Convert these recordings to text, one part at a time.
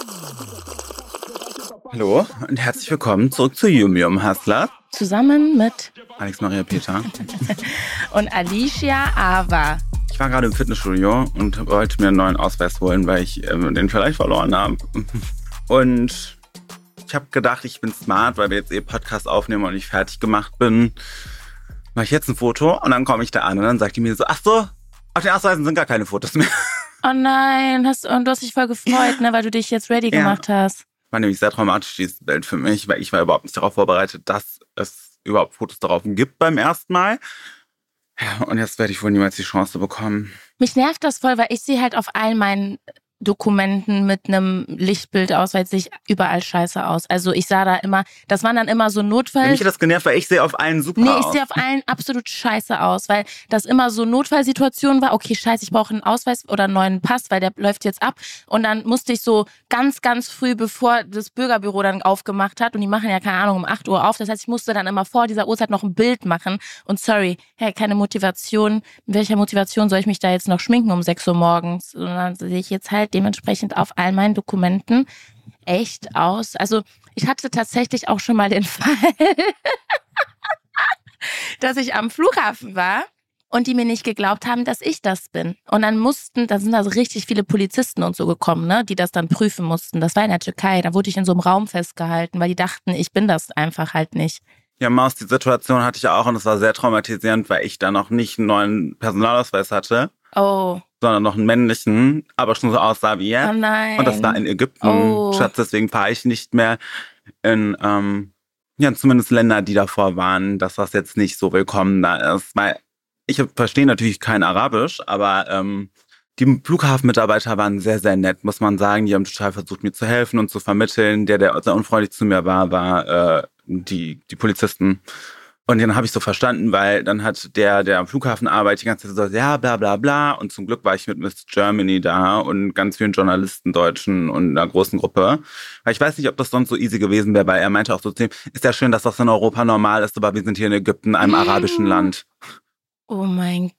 Hallo und herzlich willkommen zurück zu Yum Hustler. Zusammen mit Alex Maria Peter. und Alicia Ava. Ich war gerade im Fitnessstudio und wollte mir einen neuen Ausweis holen, weil ich den vielleicht verloren habe. Und ich habe gedacht, ich bin smart, weil wir jetzt Podcast aufnehmen und ich fertig gemacht bin. Mache ich jetzt ein Foto und dann komme ich da an und dann sagt die mir so, ach so, auf den Ausweisen sind gar keine Fotos mehr. Oh nein, und du hast dich voll gefreut, ne, weil du dich jetzt ready gemacht hast. War nämlich sehr traumatisch, dieses Bild für mich, weil ich war überhaupt nicht darauf vorbereitet, dass es überhaupt Fotos darauf gibt beim ersten Mal. Ja, und jetzt werde ich wohl niemals die Chance bekommen. Mich nervt das voll, weil ich sehe halt auf all meinen Dokumenten mit einem Lichtbildausweis sehe ich überall scheiße aus. Also ich sah da immer, das waren dann immer so Notfall... Ja, mich hat das genervt, weil ich sehe auf allen super aus. Nee, ich sehe auf allen absolut scheiße aus, weil das immer so Notfallsituation war. Okay, scheiße, ich brauche einen Ausweis oder einen neuen Pass, weil der läuft jetzt ab. Und dann musste ich so ganz, ganz früh, bevor das Bürgerbüro dann aufgemacht hat, und die machen ja, keine Ahnung, um 8 Uhr auf. Das heißt, ich musste dann immer vor dieser Uhrzeit noch ein Bild machen. Und sorry, hey, keine Motivation. Mit welcher Motivation soll ich mich da jetzt noch schminken um 6 Uhr morgens? Und dann sehe ich jetzt halt dementsprechend auf all meinen Dokumenten echt aus. Also ich hatte tatsächlich auch schon mal den Fall, dass ich am Flughafen war und die mir nicht geglaubt haben, dass ich das bin. Und dann da sind also richtig viele Polizisten und so gekommen, ne, die das dann prüfen mussten. Das war in der Türkei, da wurde ich in so einem Raum festgehalten, weil die dachten, ich bin das einfach halt nicht. Ja, Maus, die Situation hatte ich auch und es war sehr traumatisierend, weil ich da noch nicht einen neuen Personalausweis hatte. Oh. Sondern noch einen männlichen, aber schon so aussah wie jetzt. Oh nein. Und das war in Ägypten. Oh. Schatz, deswegen fahre ich nicht mehr in, zumindest Länder, die davor waren, dass das jetzt nicht so willkommen da ist. Weil ich verstehe natürlich kein Arabisch, aber die Flughafenmitarbeiter waren sehr, sehr nett, muss man sagen. Die haben total versucht, mir zu helfen und zu vermitteln. Der sehr unfreundlich zu mir war die Polizisten. Und dann habe ich so verstanden, weil dann hat der am Flughafen arbeitet, die ganze Zeit so, ja, bla bla bla. Und zum Glück war ich mit Miss Germany da und ganz vielen Journalisten, Deutschen und einer großen Gruppe. Weil ich weiß nicht, ob das sonst so easy gewesen wäre, weil er meinte auch so, ist ja schön, dass das in Europa normal ist, aber wir sind hier in Ägypten, einem arabischen Land. Oh mein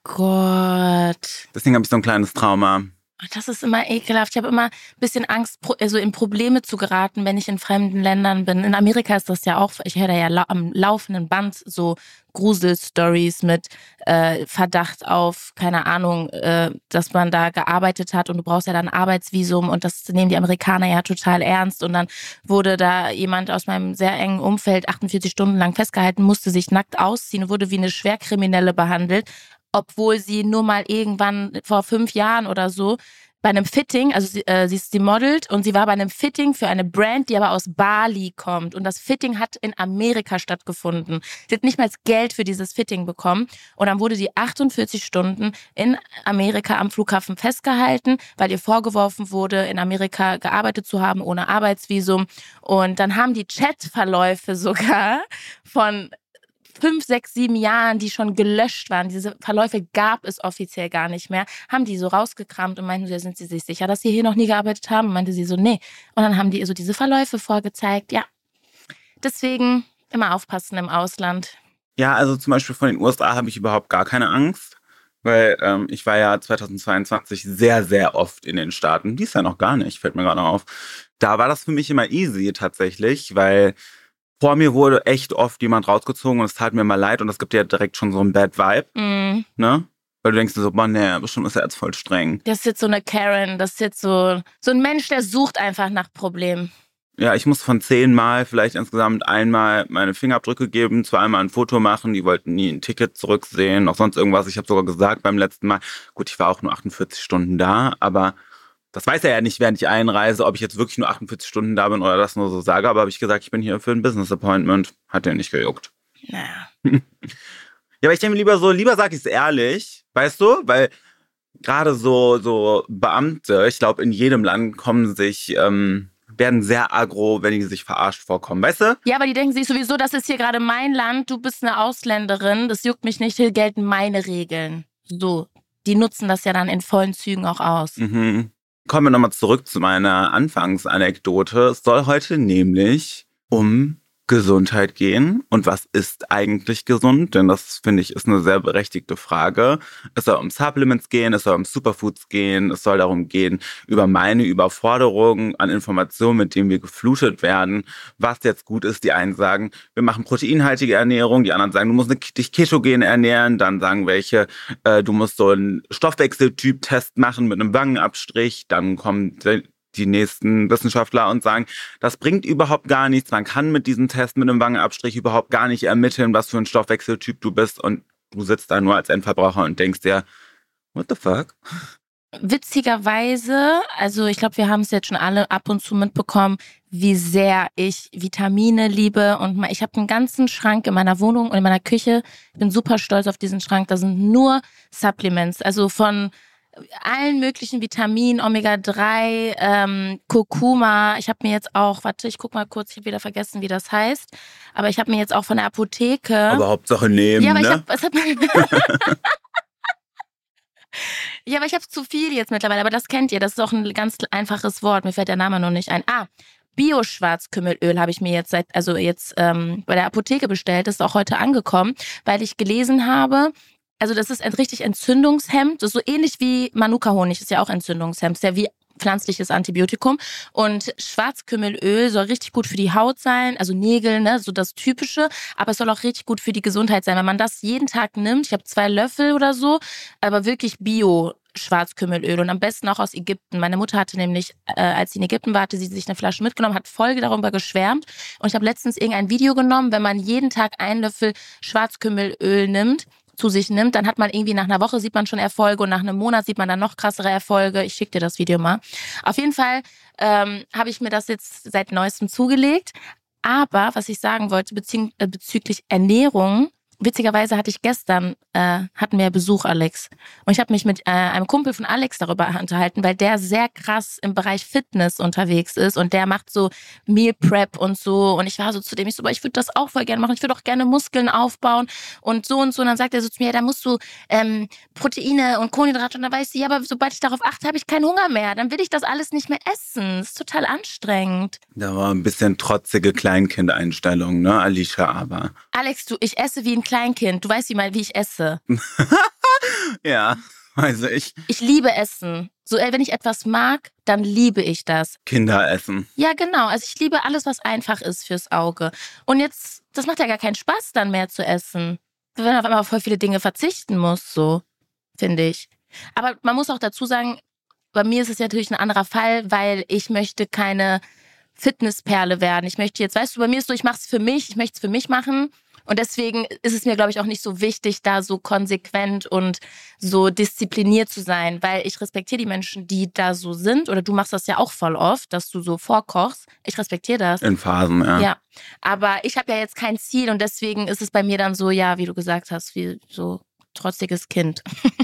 Gott. Deswegen habe ich so ein kleines Trauma. Das ist immer ekelhaft. Ich habe immer ein bisschen Angst, also in Probleme zu geraten, wenn ich in fremden Ländern bin. In Amerika ist das ja auch, ich höre da ja am laufenden Band so Gruselstories mit Verdacht auf, keine Ahnung, dass man da gearbeitet hat und du brauchst ja dann ein Arbeitsvisum und das nehmen die Amerikaner ja total ernst. Und dann wurde da jemand aus meinem sehr engen Umfeld 48 Stunden lang festgehalten, musste sich nackt ausziehen und wurde wie eine Schwerkriminelle behandelt, obwohl sie nur mal irgendwann vor 5 Jahren oder so bei einem Fitting, also sie modelt und sie war bei einem Fitting für eine Brand, die aber aus Bali kommt. Und das Fitting hat in Amerika stattgefunden. Sie hat nicht mal Geld für dieses Fitting bekommen. Und dann wurde die 48 Stunden in Amerika am Flughafen festgehalten, weil ihr vorgeworfen wurde, in Amerika gearbeitet zu haben ohne Arbeitsvisum. Und dann haben die Chatverläufe sogar von 5, 6, 7 Jahren, die schon gelöscht waren, diese Verläufe gab es offiziell gar nicht mehr, haben die so rausgekramt und meinten so, ja, sind sie sich sicher, dass sie hier noch nie gearbeitet haben? Und meinte sie so, nee. Und dann haben die so diese Verläufe vorgezeigt, ja. Deswegen immer aufpassen im Ausland. Ja, also zum Beispiel von den USA habe ich überhaupt gar keine Angst, weil ich war ja 2022 sehr, sehr oft in den Staaten. Dies ja noch gar nicht, fällt mir gerade auf. Da war das für mich immer easy tatsächlich, weil vor mir wurde echt oft jemand rausgezogen und es tat mir mal leid und das gibt dir direkt schon so einen Bad Vibe, ne? Weil du denkst dir so, boah, nee, bestimmt ist er jetzt voll streng. Das ist jetzt so eine Karen, das ist jetzt so ein Mensch, der sucht einfach nach Problemen. Ja, ich muss von 10 Mal vielleicht insgesamt einmal meine Fingerabdrücke geben, 2-mal ein Foto machen, die wollten nie ein Ticket zurücksehen, noch sonst irgendwas. Ich habe sogar gesagt beim letzten Mal, gut, ich war auch nur 48 Stunden da, aber das weiß er ja nicht, während ich einreise, ob ich jetzt wirklich nur 48 Stunden da bin oder das nur so sage. Aber habe ich gesagt, ich bin hier für ein Business Appointment. Hat der nicht gejuckt. Naja. Ja, aber ich denke lieber sage ich es ehrlich, weißt du? Weil gerade so Beamte, ich glaube, in jedem Land werden sehr aggro, wenn die sich verarscht vorkommen, weißt du? Ja, aber die denken sich sowieso, das ist hier gerade mein Land, du bist eine Ausländerin, das juckt mich nicht, hier gelten meine Regeln. So, die nutzen das ja dann in vollen Zügen auch aus. Mhm. Kommen wir nochmal zurück zu meiner Anfangsanekdote. Es soll heute nämlich um Gesundheit gehen und was ist eigentlich gesund? Denn das, finde ich, ist eine sehr berechtigte Frage. Es soll um Supplements gehen, es soll um Superfoods gehen, es soll darum gehen, über meine Überforderung an Informationen, mit denen wir geflutet werden, was jetzt gut ist. Die einen sagen, wir machen proteinhaltige Ernährung, die anderen sagen, du musst dich ketogen ernähren, dann sagen welche, du musst so einen Stoffwechseltyp-Test machen mit einem Wangenabstrich, dann kommt die nächsten Wissenschaftler und sagen, das bringt überhaupt gar nichts. Man kann mit diesem Test, mit einem Wangenabstrich überhaupt gar nicht ermitteln, was für ein Stoffwechseltyp du bist. Und du sitzt da nur als Endverbraucher und denkst dir, what the fuck? Witzigerweise, also ich glaube, wir haben es jetzt schon alle ab und zu mitbekommen, wie sehr ich Vitamine liebe. Und ich habe einen ganzen Schrank in meiner Wohnung und in meiner Küche. Ich bin super stolz auf diesen Schrank. Da sind nur Supplements, also von allen möglichen Vitaminen, Omega-3, Kurkuma. Ich habe mir jetzt auch, warte, ich guck mal kurz, ich habe wieder vergessen, wie das heißt. Aber ich habe mir jetzt auch von der Apotheke... Aber Hauptsache nehmen, ja, aber ne? Ja, aber ich habe zu viel jetzt mittlerweile. Aber das kennt ihr, das ist auch ein ganz einfaches Wort. Mir fällt der Name noch nicht ein. Bio-Schwarzkümmelöl habe ich mir jetzt bei der Apotheke bestellt. Das ist auch heute angekommen, weil ich gelesen habe, also das ist ein richtig Entzündungshemd. Das ist so ähnlich wie Manuka-Honig, ist ja auch Entzündungshemd. Ist ja wie pflanzliches Antibiotikum. Und Schwarzkümmelöl soll richtig gut für die Haut sein, also Nägel, ne, so das Typische. Aber es soll auch richtig gut für die Gesundheit sein. Wenn man das jeden Tag nimmt, ich habe 2 Löffel oder so, aber wirklich Bio-Schwarzkümmelöl und am besten auch aus Ägypten. Meine Mutter hatte nämlich, als sie in Ägypten war, hatte sie sich eine Flasche mitgenommen, hat voll darüber geschwärmt. Und ich habe letztens irgendein Video genommen, wenn man jeden Tag 1 Löffel Schwarzkümmelöl zu sich nimmt, dann hat man irgendwie nach einer Woche sieht man schon Erfolge und nach einem Monat sieht man dann noch krassere Erfolge. Ich schicke dir das Video mal. Auf jeden Fall habe ich mir das jetzt seit neuestem zugelegt. Aber was ich sagen wollte bezüglich Ernährung, witzigerweise hatten wir Besuch, Alex. Und ich habe mich mit einem Kumpel von Alex darüber unterhalten, weil der sehr krass im Bereich Fitness unterwegs ist und der macht so Meal Prep und so. Und ich war so zu dem, aber ich würde das auch voll gerne machen. Ich würde auch gerne Muskeln aufbauen und so und so. Und dann sagt er so zu mir, ja, da musst du Proteine und Kohlenhydrate. Und dann weiß ich, ja, aber sobald ich darauf achte, habe ich keinen Hunger mehr. Dann will ich das alles nicht mehr essen. Das ist total anstrengend. Da war ein bisschen trotzige Kleinkindeinstellung, ne, Alicia, aber... Alex, ich esse wie ein Kleinkind. Du weißt wie ich esse. Ja, weiß ich. Ich liebe Essen. So, wenn ich etwas mag, dann liebe ich das. Kinderessen. Ja, genau. Also ich liebe alles, was einfach ist fürs Auge. Und jetzt, das macht ja gar keinen Spaß, dann mehr zu essen. Wenn man auf einmal auf voll viele Dinge verzichten muss, so, finde ich. Aber man muss auch dazu sagen, bei mir ist es natürlich ein anderer Fall, weil ich möchte keine Fitnessperle werden. Ich möchte jetzt, weißt du, bei mir ist so, ich mache es für mich, ich möchte es für mich machen. Und deswegen ist es mir, glaube ich, auch nicht so wichtig, da so konsequent und so diszipliniert zu sein, weil ich respektiere die Menschen, die da so sind. Oder du machst das ja auch voll oft, dass du so vorkochst. Ich respektiere das. In Phasen, ja. Ja, aber ich habe ja jetzt kein Ziel und deswegen ist es bei mir dann so, ja, wie du gesagt hast, wie so trotziges Kind.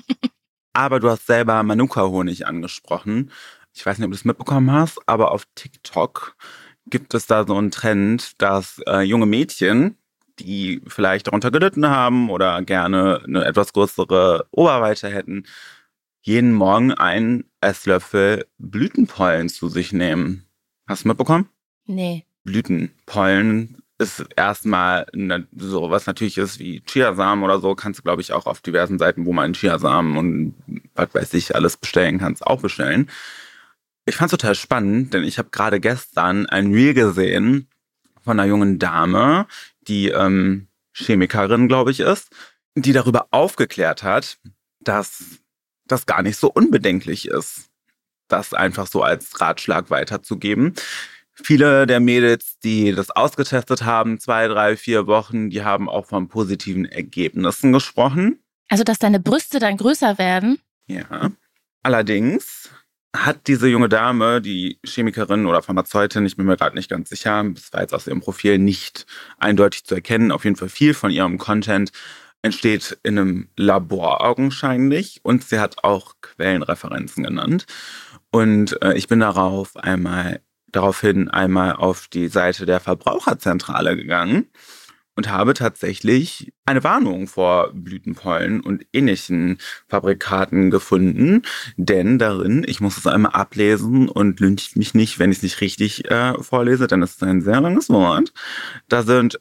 Aber du hast selber Manuka-Honig angesprochen. Ich weiß nicht, ob du es mitbekommen hast, aber auf TikTok gibt es da so einen Trend, dass junge Mädchen, die vielleicht darunter gelitten haben oder gerne eine etwas größere Oberweite hätten, jeden Morgen einen Esslöffel Blütenpollen zu sich nehmen. Hast du mitbekommen? Nee. Blütenpollen ist erstmal so was natürlich ist wie Chiasamen oder so, kannst du, glaube ich, auch auf diversen Seiten, wo man Chiasamen und was weiß ich alles bestellen kannst, auch bestellen. Ich fand es total spannend, denn ich habe gerade gestern ein Reel gesehen von einer jungen Dame, die Chemikerin, glaube ich, ist, die darüber aufgeklärt hat, dass das gar nicht so unbedenklich ist, das einfach so als Ratschlag weiterzugeben. Viele der Mädels, die das ausgetestet haben, 2, 3, 4 Wochen, die haben auch von positiven Ergebnissen gesprochen. Also, dass deine Brüste dann größer werden? Ja. Allerdings hat diese junge Dame, die Chemikerin oder Pharmazeutin, ich bin mir gerade nicht ganz sicher, das war jetzt aus ihrem Profil nicht eindeutig zu erkennen, auf jeden Fall viel von ihrem Content entsteht in einem Labor augenscheinlich und sie hat auch Quellenreferenzen genannt. Und ich bin daraufhin einmal auf die Seite der Verbraucherzentrale gegangen und habe tatsächlich eine Warnung vor Blütenpollen und ähnlichen Fabrikaten gefunden. Denn darin, ich muss es einmal ablesen und lyncht mich nicht, wenn ich es nicht richtig vorlese, denn es ist ein sehr langes Wort. Da sind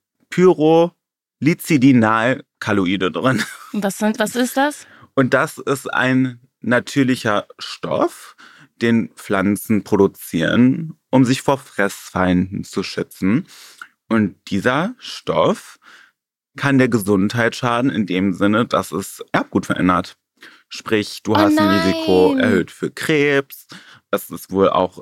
Pyrrolizidinalkaloide drin. Und was ist das? Und das ist ein natürlicher Stoff, den Pflanzen produzieren, um sich vor Fressfeinden zu schützen. Und dieser Stoff kann der Gesundheit schaden, in dem Sinne, dass es Erbgut verändert. Sprich, du hast ein Risiko erhöht für Krebs. Es ist wohl auch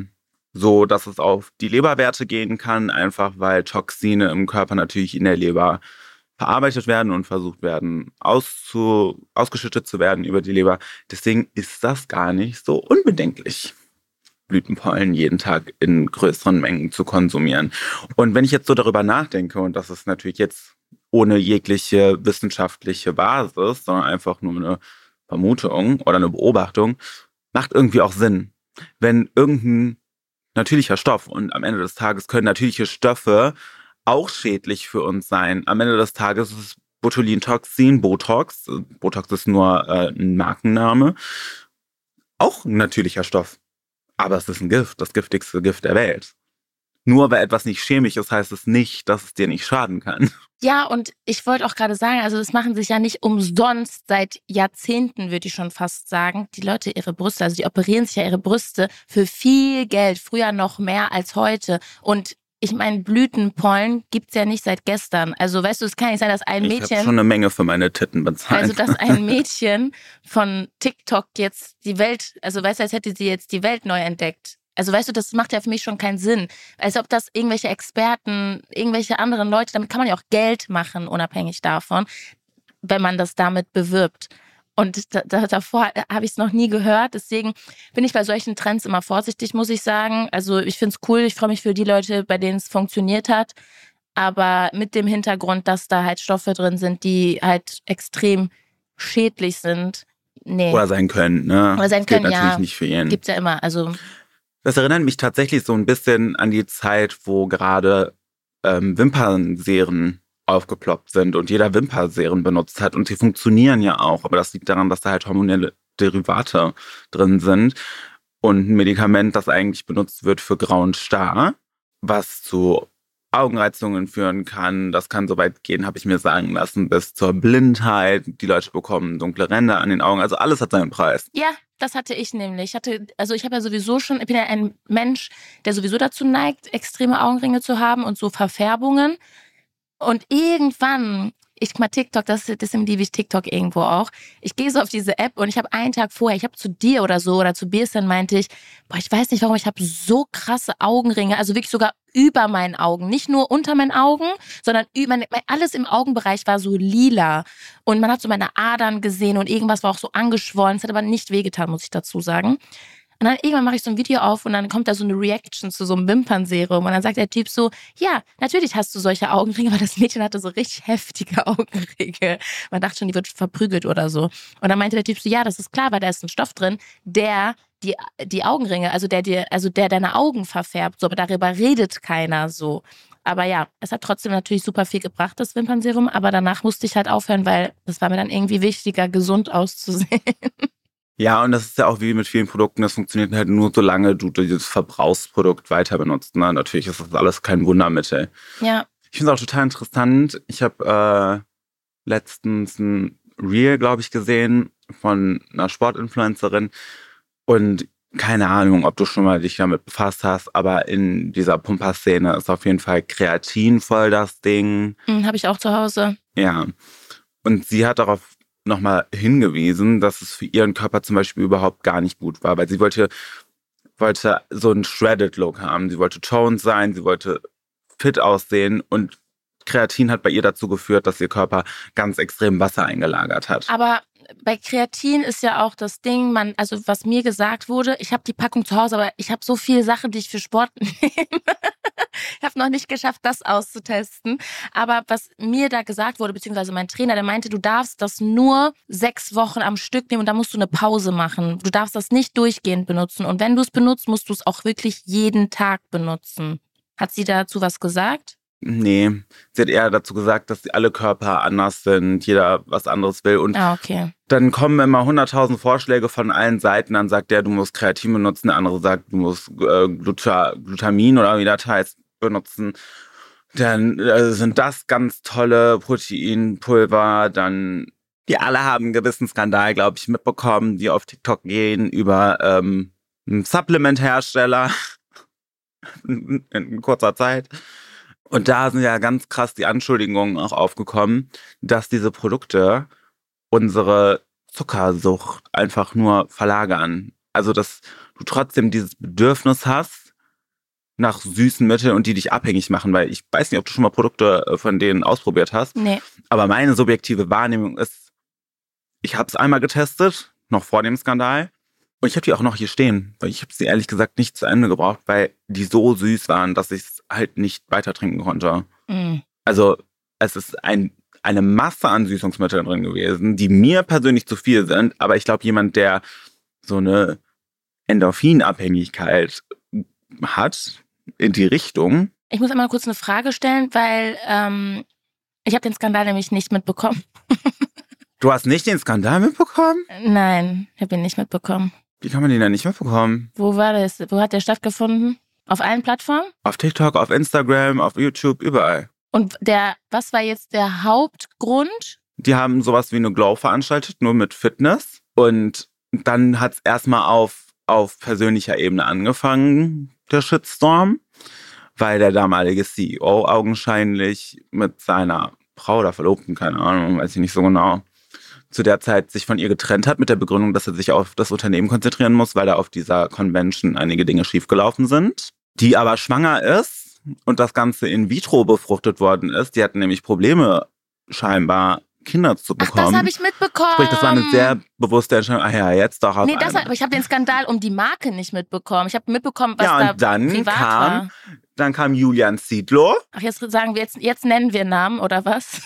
so, dass es auf die Leberwerte gehen kann, einfach weil Toxine im Körper natürlich in der Leber verarbeitet werden und versucht werden, ausgeschüttet zu werden über die Leber. Deswegen ist das gar nicht so unbedenklich, Blütenpollen jeden Tag in größeren Mengen zu konsumieren. Und wenn ich jetzt so darüber nachdenke, und das ist natürlich jetzt ohne jegliche wissenschaftliche Basis, sondern einfach nur eine Vermutung oder eine Beobachtung, macht irgendwie auch Sinn. Wenn irgendein natürlicher Stoff, und am Ende des Tages können natürliche Stoffe auch schädlich für uns sein. Am Ende des Tages ist es Botulintoxin, Botox. Botox ist nur ein Markenname. Auch ein natürlicher Stoff. Aber es ist ein Gift, das giftigste Gift der Welt. Nur weil etwas nicht chemisch ist, heißt es nicht, dass es dir nicht schaden kann. Ja, und ich wollte auch gerade sagen, also das machen sich ja nicht umsonst seit Jahrzehnten, würde ich schon fast sagen, die Leute ihre Brüste, also die operieren sich ja ihre Brüste für viel Geld, früher noch mehr als heute. Und ich meine, Blütenpollen gibt's ja nicht seit gestern. Also weißt du, es kann nicht sein, dass ein Mädchen... Ich habe schon eine Menge für meine Titten bezahlt. Also dass ein Mädchen von TikTok jetzt die Welt, also weißt du, als hätte sie jetzt die Welt neu entdeckt. Also weißt du, das macht ja für mich schon keinen Sinn. Als ob das irgendwelche Experten, irgendwelche anderen Leute, damit kann man ja auch Geld machen, unabhängig davon, wenn man das damit bewirbt. Und davor habe ich es noch nie gehört. Deswegen bin ich bei solchen Trends immer vorsichtig, muss ich sagen. Also ich finde es cool, ich freue mich für die Leute, bei denen es funktioniert hat. Aber mit dem Hintergrund, dass da halt Stoffe drin sind, die halt extrem schädlich sind. Nee. Oder sein können, ne? Oder sein können, natürlich ja. Nicht für jeden. Gibt's ja immer. Also das erinnert mich tatsächlich so ein bisschen an die Zeit, wo gerade Wimpernserien aufgeploppt sind und jeder Wimpernserien benutzt hat. Und sie funktionieren ja auch, aber das liegt daran, dass da halt hormonelle Derivate drin sind. Und ein Medikament, das eigentlich benutzt wird für grauen Star, was zu Augenreizungen führen kann. Das kann so weit gehen, habe ich mir sagen lassen, bis zur Blindheit. Die Leute bekommen dunkle Ränder an den Augen. Also alles hat seinen Preis. ja, das hatte ich nämlich. Ich bin ja ein Mensch, der sowieso dazu neigt, extreme Augenringe zu haben und so Verfärbungen. Und irgendwann, ich guck mal TikTok, deswegen liebe ich TikTok irgendwo auch. Ich gehe so auf diese App und ich habe einen Tag vorher, ich habe zu dir oder so oder zu Birsten meinte ich, ich weiß nicht warum, ich habe so krasse Augenringe, also wirklich sogar über meinen Augen, nicht nur unter meinen Augen, sondern alles im Augenbereich war so lila und man hat so meine Adern gesehen und irgendwas war auch so angeschwollen, es hat aber nicht wehgetan, muss ich dazu sagen. Und dann irgendwann mache ich so ein Video auf und dann kommt da so eine Reaction zu so einem Wimpernserum. Und dann sagt der Typ so, ja, natürlich hast du solche Augenringe, weil das Mädchen hatte so richtig heftige Augenringe. Man dachte schon, die wird verprügelt oder so. Und dann meinte der Typ so, ja, das ist klar, weil da ist ein Stoff drin, der die Augenringe, also der deine Augen verfärbt. So, aber darüber redet keiner so. Aber ja, es hat trotzdem natürlich super viel gebracht, das Wimpernserum. Aber danach musste ich halt aufhören, weil das war mir dann irgendwie wichtiger, gesund auszusehen. Ja, und das ist ja auch wie mit vielen Produkten, das funktioniert halt nur, solange du dieses Verbrauchsprodukt weiter benutzt. Ne? Natürlich ist das alles kein Wundermittel. Ja. Ich finde es auch total interessant. Ich habe letztens ein Reel, glaube ich, gesehen von einer Sportinfluencerin. Und keine Ahnung, ob du schon mal dich damit befasst hast, aber in dieser Pumper-Szene ist auf jeden Fall Kreatin voll das Ding. Habe ich auch zu Hause. Ja. Und sie hat darauf nochmal hingewiesen, dass es für ihren Körper zum Beispiel überhaupt gar nicht gut war, weil sie wollte so einen Shredded-Look haben. Sie wollte toned sein, sie wollte fit aussehen und Kreatin hat bei ihr dazu geführt, dass ihr Körper ganz extrem Wasser eingelagert hat. Aber bei Kreatin ist ja auch das Ding, also was mir gesagt wurde, ich habe die Packung zu Hause, aber ich habe so viele Sachen, die ich für Sport nehme. Ich habe noch nicht geschafft, das auszutesten. Aber was mir da gesagt wurde, beziehungsweise mein Trainer, der meinte, du darfst das nur 6 Wochen am Stück nehmen und da musst du eine Pause machen. Du darfst das nicht durchgehend benutzen. Und wenn du es benutzt, musst du es auch wirklich jeden Tag benutzen. Hat sie dazu was gesagt? Nee, sie hat eher dazu gesagt, dass alle Körper anders sind, jeder was anderes will. Und okay. dann kommen immer 100.000 Vorschläge von allen Seiten. Dann sagt der, du musst Kreatin benutzen, der andere sagt, du musst Glutamin oder wie das heißt benutzen. Dann sind das ganz tolle Proteinpulver. Dann, die alle haben einen gewissen Skandal, glaube ich, mitbekommen, die auf TikTok gehen über einen Supplement-Hersteller in kurzer Zeit. Und da sind ja ganz krass die Anschuldigungen auch aufgekommen, dass diese Produkte unsere Zuckersucht einfach nur verlagern. Also, dass du trotzdem dieses Bedürfnis hast nach süßen Mitteln und die dich abhängig machen, weil ich weiß nicht, ob du schon mal Produkte von denen ausprobiert hast. Nee. Aber meine subjektive Wahrnehmung ist, ich habe es einmal getestet, noch vor dem Skandal. Und ich habe die auch noch hier stehen, weil ich habe sie ehrlich gesagt nicht zu Ende gebraucht, weil die so süß waren, dass ich es halt nicht weiter trinken konnte. Mm. Also es ist eine Masse an Süßungsmitteln drin gewesen, die mir persönlich zu viel sind. Aber ich glaube, jemand, der so eine Endorphinabhängigkeit hat in die Richtung. Ich muss einmal kurz eine Frage stellen, weil ich habe den Skandal nämlich nicht mitbekommen. Du hast nicht den Skandal mitbekommen? Nein, ich habe ihn nicht mitbekommen. Wie kann man den denn nicht mitbekommen? Wo war das? Wo hat der stattgefunden? Auf allen Plattformen? Auf TikTok, auf Instagram, auf YouTube, überall. Und was war jetzt der Hauptgrund? Die haben sowas wie eine Glow veranstaltet, nur mit Fitness. Und dann hat es erstmal auf persönlicher Ebene angefangen, der Shitstorm, weil der damalige CEO augenscheinlich mit seiner Frau oder Verlobten, keine Ahnung, weiß ich nicht so genau, zu der Zeit sich von ihr getrennt hat, mit der Begründung, dass er sich auf das Unternehmen konzentrieren muss, weil da auf dieser Convention einige Dinge schiefgelaufen sind. Die aber schwanger ist und das Ganze in vitro befruchtet worden ist. Die hatten nämlich Probleme, scheinbar Kinder zu bekommen. Ach, das habe ich mitbekommen. Sprich, das war eine sehr bewusste Entscheidung. Ach ja, jetzt doch auf Nee, einmal. aber ich habe den Skandal um die Marke nicht mitbekommen. Ich habe mitbekommen, was da privat war. Dann kam Julian Zietlow. Ach, jetzt sagen wir, jetzt nennen wir Namen, oder was?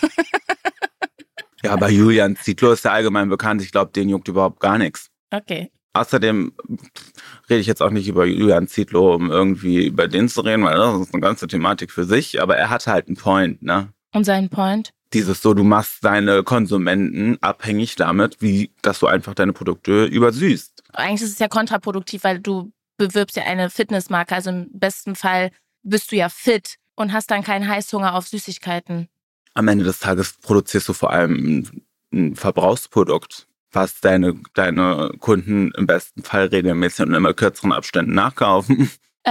Ja, aber Julian Zietlow ist ja allgemein bekannt. Ich glaube, den juckt überhaupt gar nichts. Okay. Außerdem rede ich jetzt auch nicht über Julian Zietlow, um irgendwie über den zu reden, weil das ist eine ganze Thematik für sich. Aber er hat halt einen Point, ne? Und seinen Point? Dieses so, du machst deine Konsumenten abhängig damit, dass du einfach deine Produkte übersüßt. Eigentlich ist es ja kontraproduktiv, weil du bewirbst ja eine Fitnessmarke. Also im besten Fall bist du ja fit und hast dann keinen Heißhunger auf Süßigkeiten. Am Ende des Tages produzierst du vor allem ein Verbrauchsprodukt, was deine Kunden im besten Fall regelmäßig und in immer kürzeren Abständen nachkaufen.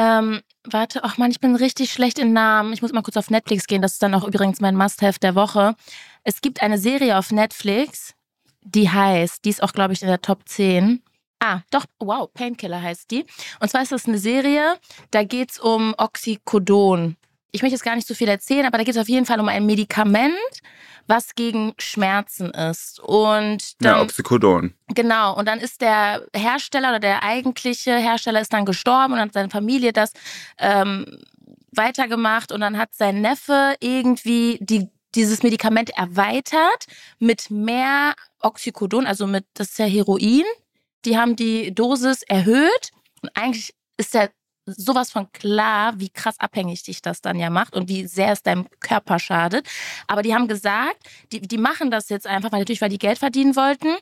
Warte, ach Mann, ich bin richtig schlecht in Namen. Ich muss mal kurz auf Netflix gehen. Das ist dann auch übrigens mein Must-Have der Woche. Es gibt eine Serie auf Netflix, die ist auch, glaube ich, in der Top 10. Ah, doch, wow, Painkiller heißt die. Und zwar ist das eine Serie, da geht es um Oxycodon. Ich möchte jetzt gar nicht so viel erzählen, aber da geht es auf jeden Fall um ein Medikament, was gegen Schmerzen ist. Und dann, ja, Oxycodon. Genau, und dann ist der Hersteller oder der eigentliche Hersteller ist dann gestorben und dann hat seine Familie das weitergemacht und dann hat sein Neffe irgendwie dieses Medikament erweitert mit mehr Oxycodon, also das ist ja Heroin. Die haben die Dosis erhöht und eigentlich ist ja sowas von klar, wie krass abhängig dich das dann ja macht und wie sehr es deinem Körper schadet. Aber die haben gesagt, die machen das jetzt einfach, weil die Geld verdienen wollten.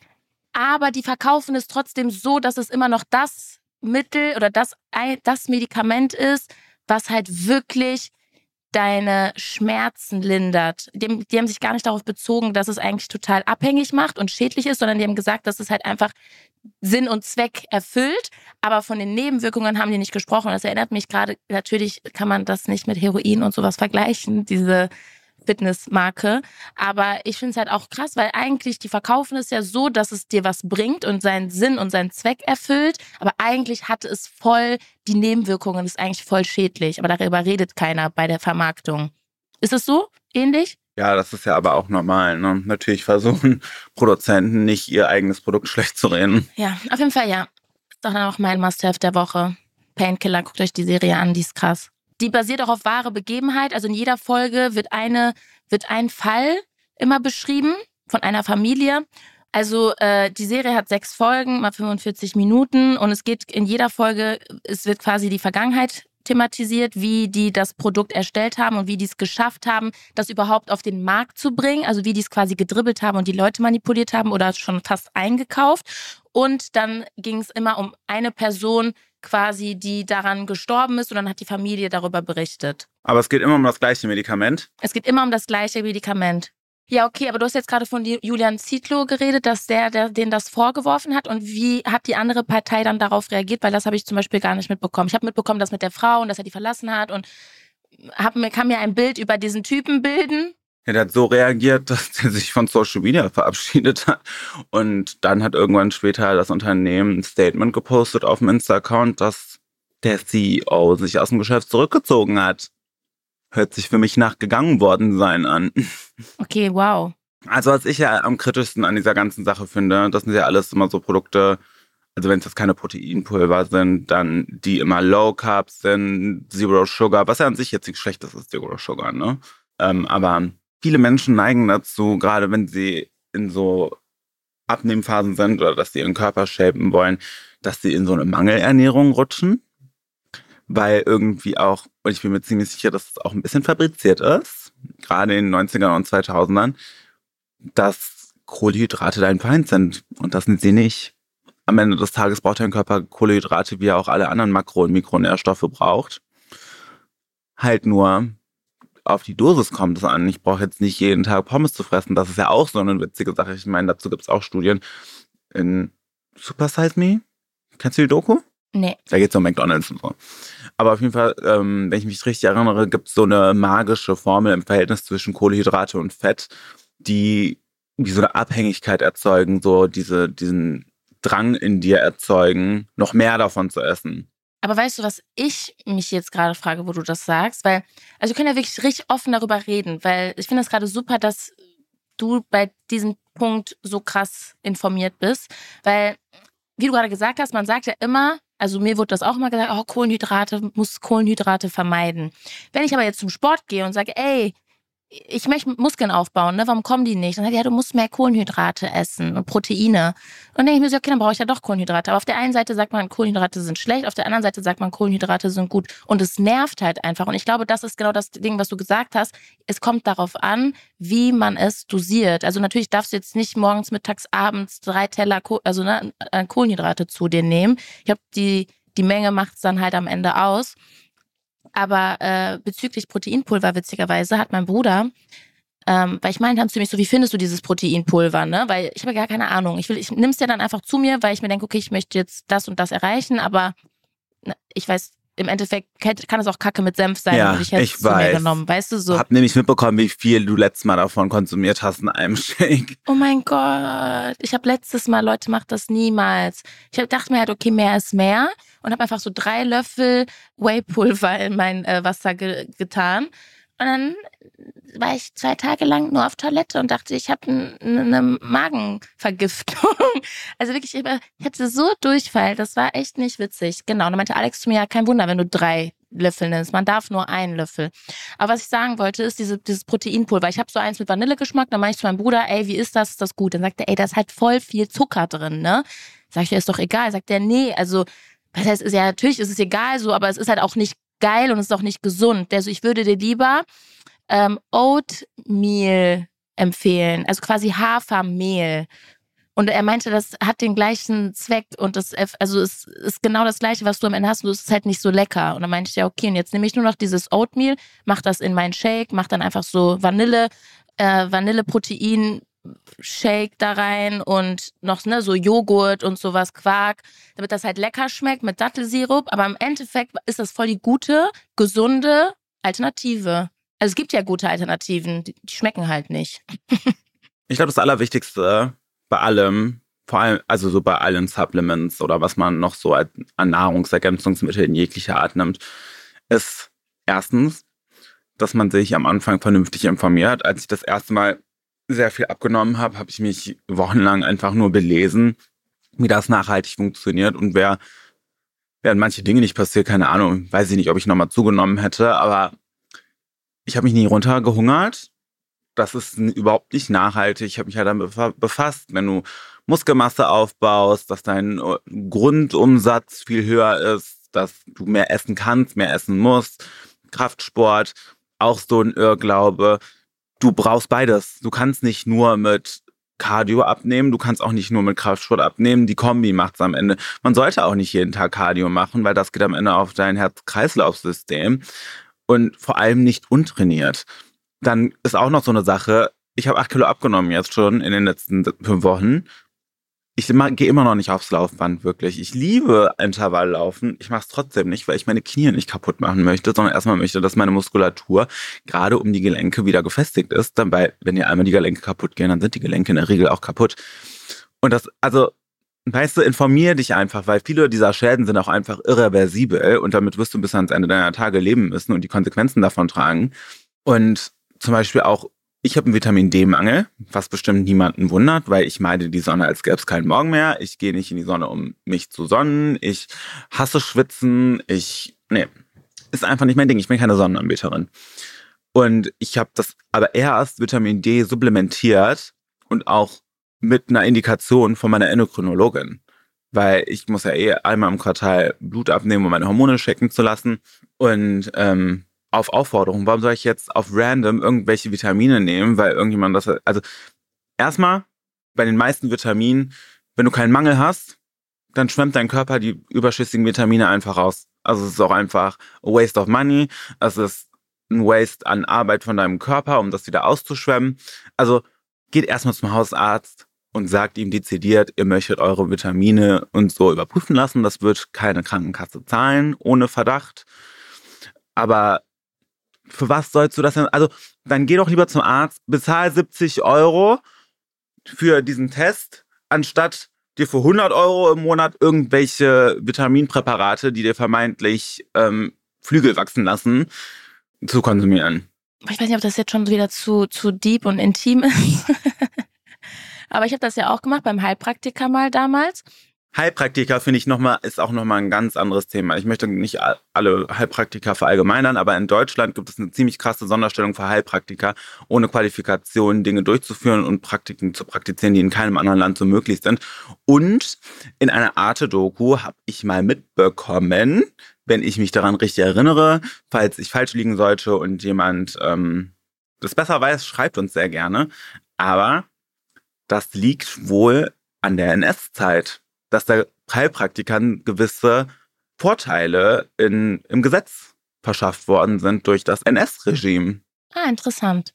Aber die verkaufen es trotzdem so, dass es immer noch das Mittel oder das Medikament ist, was halt wirklich deine Schmerzen lindert. Die haben sich gar nicht darauf bezogen, dass es eigentlich total abhängig macht und schädlich ist, sondern die haben gesagt, dass es halt einfach Sinn und Zweck erfüllt. Aber von den Nebenwirkungen haben die nicht gesprochen. Das erinnert mich gerade, natürlich kann man das nicht mit Heroin und sowas vergleichen, diese Fitnessmarke. Aber ich finde es halt auch krass, weil eigentlich die verkaufen es ja so, dass es dir was bringt und seinen Sinn und seinen Zweck erfüllt. Aber eigentlich hat es voll die Nebenwirkungen, ist eigentlich voll schädlich. Aber darüber redet keiner bei der Vermarktung. Ist es so? Ähnlich? Ja, das ist ja aber auch normal. Ne? Natürlich versuchen Produzenten nicht, ihr eigenes Produkt schlecht zu reden. Ja, auf jeden Fall ja. Ist doch dann auch mein Must-Have der Woche. Painkiller, guckt euch die Serie an, die ist krass. Die basiert auch auf wahre Begebenheit. Also in jeder Folge wird ein Fall immer beschrieben von einer Familie. Also die Serie hat 6 Folgen, mal 45 Minuten und es geht in jeder Folge, es wird quasi die Vergangenheit thematisiert, wie die das Produkt erstellt haben und wie die es geschafft haben, das überhaupt auf den Markt zu bringen. Also wie die es quasi gedribbelt haben und die Leute manipuliert haben oder schon fast eingekauft. Und dann ging es immer um eine Person quasi, die daran gestorben ist und dann hat die Familie darüber berichtet. Aber es geht immer um das gleiche Medikament? Es geht immer um das gleiche Medikament. Ja, okay, aber du hast jetzt gerade von Julian Zietlow geredet, dass denen das vorgeworfen hat. Und wie hat die andere Partei dann darauf reagiert? Weil das habe ich zum Beispiel gar nicht mitbekommen. Ich habe mitbekommen, dass mit der Frau und dass er die verlassen hat und kann mir ein Bild über diesen Typen bilden. Ja, der hat so reagiert, dass er sich von Social Media verabschiedet hat. Und dann hat irgendwann später das Unternehmen ein Statement gepostet auf dem Insta-Account, dass der CEO sich aus dem Geschäft zurückgezogen hat. Hört sich für mich nach gegangen worden sein an. Okay, wow. Also was ich ja am kritischsten an dieser ganzen Sache finde, das sind ja alles immer so Produkte, also wenn es jetzt keine Proteinpulver sind, dann die immer Low Carb sind, Zero Sugar, was ja an sich jetzt nichts Schlechtes ist, Zero Sugar, ne? Aber viele Menschen neigen dazu, gerade wenn sie in so Abnehmphasen sind oder dass sie ihren Körper shapen wollen, dass sie in so eine Mangelernährung rutschen. Weil irgendwie auch, und ich bin mir ziemlich sicher, dass es auch ein bisschen fabriziert ist, gerade in den 90ern und 2000ern, dass Kohlenhydrate dein Feind sind. Und das sind sie nicht. Am Ende des Tages braucht dein Körper Kohlenhydrate, wie er auch alle anderen Makro- und Mikronährstoffe braucht. Halt nur auf die Dosis kommt es an. Ich brauche jetzt nicht jeden Tag Pommes zu fressen. Das ist ja auch so eine witzige Sache. Ich meine, dazu gibt es auch Studien in Super Size Me. Kennst du die Doku? Nee. Da geht es um McDonald's und so. Aber auf jeden Fall, wenn ich mich richtig erinnere, gibt es so eine magische Formel im Verhältnis zwischen Kohlenhydrate und Fett, die wie so eine Abhängigkeit erzeugen, so diesen Drang in dir erzeugen, noch mehr davon zu essen. Aber weißt du, was ich mich jetzt gerade frage, wo du das sagst? Weil, also wir können ja wirklich richtig offen darüber reden, weil ich finde es gerade super, dass du bei diesem Punkt so krass informiert bist. Weil, wie du gerade gesagt hast, man sagt ja immer, also mir wurde das auch immer gesagt, muss Kohlenhydrate vermeiden. Wenn ich aber jetzt zum Sport gehe und sage, ey, ich möchte Muskeln aufbauen, ne? Warum kommen die nicht? Dann sagt ja, du musst mehr Kohlenhydrate essen und Proteine. Und dann denke ich mir so, okay, dann brauche ich ja doch Kohlenhydrate. Aber auf der einen Seite sagt man, Kohlenhydrate sind schlecht, auf der anderen Seite sagt man, Kohlenhydrate sind gut. Und es nervt halt einfach. Und ich glaube, das ist genau das Ding, was du gesagt hast. Es kommt darauf an, wie man es dosiert. Also natürlich darfst du jetzt nicht morgens, mittags, abends 3 Teller Kohlenhydrate zu dir nehmen. Ich glaube, die Menge macht es dann halt am Ende aus. Aber bezüglich Proteinpulver, witzigerweise, hat mein Bruder, weil ich meinte dann zu mir so, wie findest du dieses Proteinpulver, ne? Weil ich habe ja gar keine Ahnung. Ich nimm es ja dann einfach zu mir, weil ich mir denke, okay, ich möchte jetzt das und das erreichen, aber ich weiß, im Endeffekt kann es auch Kacke mit Senf sein, Ja, und ich hätte es zu mir genommen, weißt du so. Ich habe nämlich mitbekommen, wie viel du letztes Mal davon konsumiert hast in einem Shake. Oh mein Gott, ich habe letztes Mal, Leute, macht das niemals. Ich dachte mir halt, okay, mehr ist mehr und habe einfach so 3 Löffel Whey-Pulver in mein Wasser getan. Und dann war ich 2 Tage lang nur auf Toilette und dachte, ich habe eine Magenvergiftung. Also wirklich, ich hatte so Durchfall, das war echt nicht witzig. Genau, und dann meinte Alex zu mir, ja, kein Wunder, wenn du 3 Löffel nimmst. Man darf nur 1 Löffel. Aber was ich sagen wollte, ist dieses Proteinpulver. Ich habe so eins mit Vanillegeschmack, dann meinte ich zu meinem Bruder, ey, wie ist das? Ist das gut? Dann sagt er, ey, da ist halt voll viel Zucker drin, ne? Sag ich, ist doch egal. Sagt er, nee, also, was heißt, ja, natürlich ist es egal so, aber es ist halt auch nicht geil und es ist auch nicht gesund. Also ich würde dir lieber Oatmeal empfehlen, also quasi Hafermehl. Und er meinte, das hat den gleichen Zweck und es ist genau das Gleiche, was du am Ende hast, und es ist halt nicht so lecker. Und dann meinte ich, ja, okay, und jetzt nehme ich nur noch dieses Oatmeal, mach das in meinen Shake, mach dann einfach so Vanilleprotein Shake da rein und noch so Joghurt und sowas, Quark, damit das halt lecker schmeckt mit Dattelsirup. Aber im Endeffekt ist das voll die gute, gesunde Alternative. Also es gibt ja gute Alternativen, die schmecken halt nicht. Ich glaube, das Allerwichtigste bei allem, vor allem, also so bei allen Supplements oder was man noch so an Nahrungsergänzungsmittel in jeglicher Art nimmt, ist erstens, dass man sich am Anfang vernünftig informiert. Als ich das erste Mal sehr viel abgenommen habe, habe ich mich wochenlang einfach nur belesen, wie das nachhaltig funktioniert. Und wären manche Dinge nicht passiert, keine Ahnung, weiß ich nicht, ob ich nochmal zugenommen hätte, aber ich habe mich nie runtergehungert. Das ist überhaupt nicht nachhaltig. Ich habe mich ja damit befasst, wenn du Muskelmasse aufbaust, dass dein Grundumsatz viel höher ist, dass du mehr essen kannst, mehr essen musst. Kraftsport, auch so ein Irrglaube. Du brauchst beides. Du kannst nicht nur mit Cardio abnehmen, du kannst auch nicht nur mit Kraftsport abnehmen. Die Kombi macht's am Ende. Man sollte auch nicht jeden Tag Cardio machen, weil das geht am Ende auf dein Herz-Kreislauf-System. Und vor allem nicht untrainiert. Dann ist auch noch so eine Sache, ich habe 8 Kilo abgenommen jetzt schon in den letzten 5 Wochen. Ich gehe immer noch nicht aufs Laufband, wirklich. Ich liebe Intervalllaufen. Ich mache es trotzdem nicht, weil ich meine Knie nicht kaputt machen möchte, sondern erstmal möchte, dass meine Muskulatur gerade um die Gelenke wieder gefestigt ist. Dann, weil, wenn dir einmal die Gelenke kaputt gehen, dann sind die Gelenke in der Regel auch kaputt. Und das, also, weißt du, informier dich einfach, weil viele dieser Schäden sind auch einfach irreversibel und damit wirst du bis ans Ende deiner Tage leben müssen und die Konsequenzen davon tragen. Und zum Beispiel auch, ich habe einen Vitamin-D-Mangel, was bestimmt niemanden wundert, weil ich meide die Sonne, als gäbe es keinen Morgen mehr. Ich gehe nicht in die Sonne, um mich zu sonnen. Ich hasse Schwitzen. Ist einfach nicht mein Ding. Ich bin keine Sonnenanbeterin. Und ich habe das aber erst Vitamin D supplementiert und auch mit einer Indikation von meiner Endokrinologin. Weil ich muss ja einmal im Quartal Blut abnehmen, um meine Hormone checken zu lassen. Und auf Aufforderung, warum soll ich jetzt auf random irgendwelche Vitamine nehmen, weil irgendjemand das... Also erstmal, bei den meisten Vitaminen, wenn du keinen Mangel hast, dann schwemmt dein Körper die überschüssigen Vitamine einfach raus. Also es ist auch einfach a waste of money. Es ist ein Waste an Arbeit von deinem Körper, um das wieder auszuschwemmen. Also geht erstmal zum Hausarzt und sagt ihm dezidiert, ihr möchtet eure Vitamine und so überprüfen lassen. Das wird keine Krankenkasse zahlen, ohne Verdacht. Aber für was sollst du das denn? Also, dann geh doch lieber zum Arzt, bezahl 70 € für diesen Test, anstatt dir für 100 € im Monat irgendwelche Vitaminpräparate, die dir vermeintlich Flügel wachsen lassen, zu konsumieren. Ich weiß nicht, ob das jetzt schon wieder zu deep und intim ist. Aber ich habe das ja auch gemacht beim Heilpraktiker mal damals. Heilpraktiker, finde ich, ist auch nochmal ein ganz anderes Thema. Ich möchte nicht alle Heilpraktiker verallgemeinern, aber in Deutschland gibt es eine ziemlich krasse Sonderstellung für Heilpraktiker, ohne Qualifikation Dinge durchzuführen und Praktiken zu praktizieren, die in keinem anderen Land so möglich sind. Und in einer Arte-Doku habe ich mal mitbekommen, wenn ich mich daran richtig erinnere, falls ich falsch liegen sollte und jemand das besser weiß, schreibt uns sehr gerne. Aber das liegt wohl an der NS-Zeit, dass der Heilpraktikern gewisse Vorteile im Gesetz verschafft worden sind durch das NS-Regime. Ah, interessant.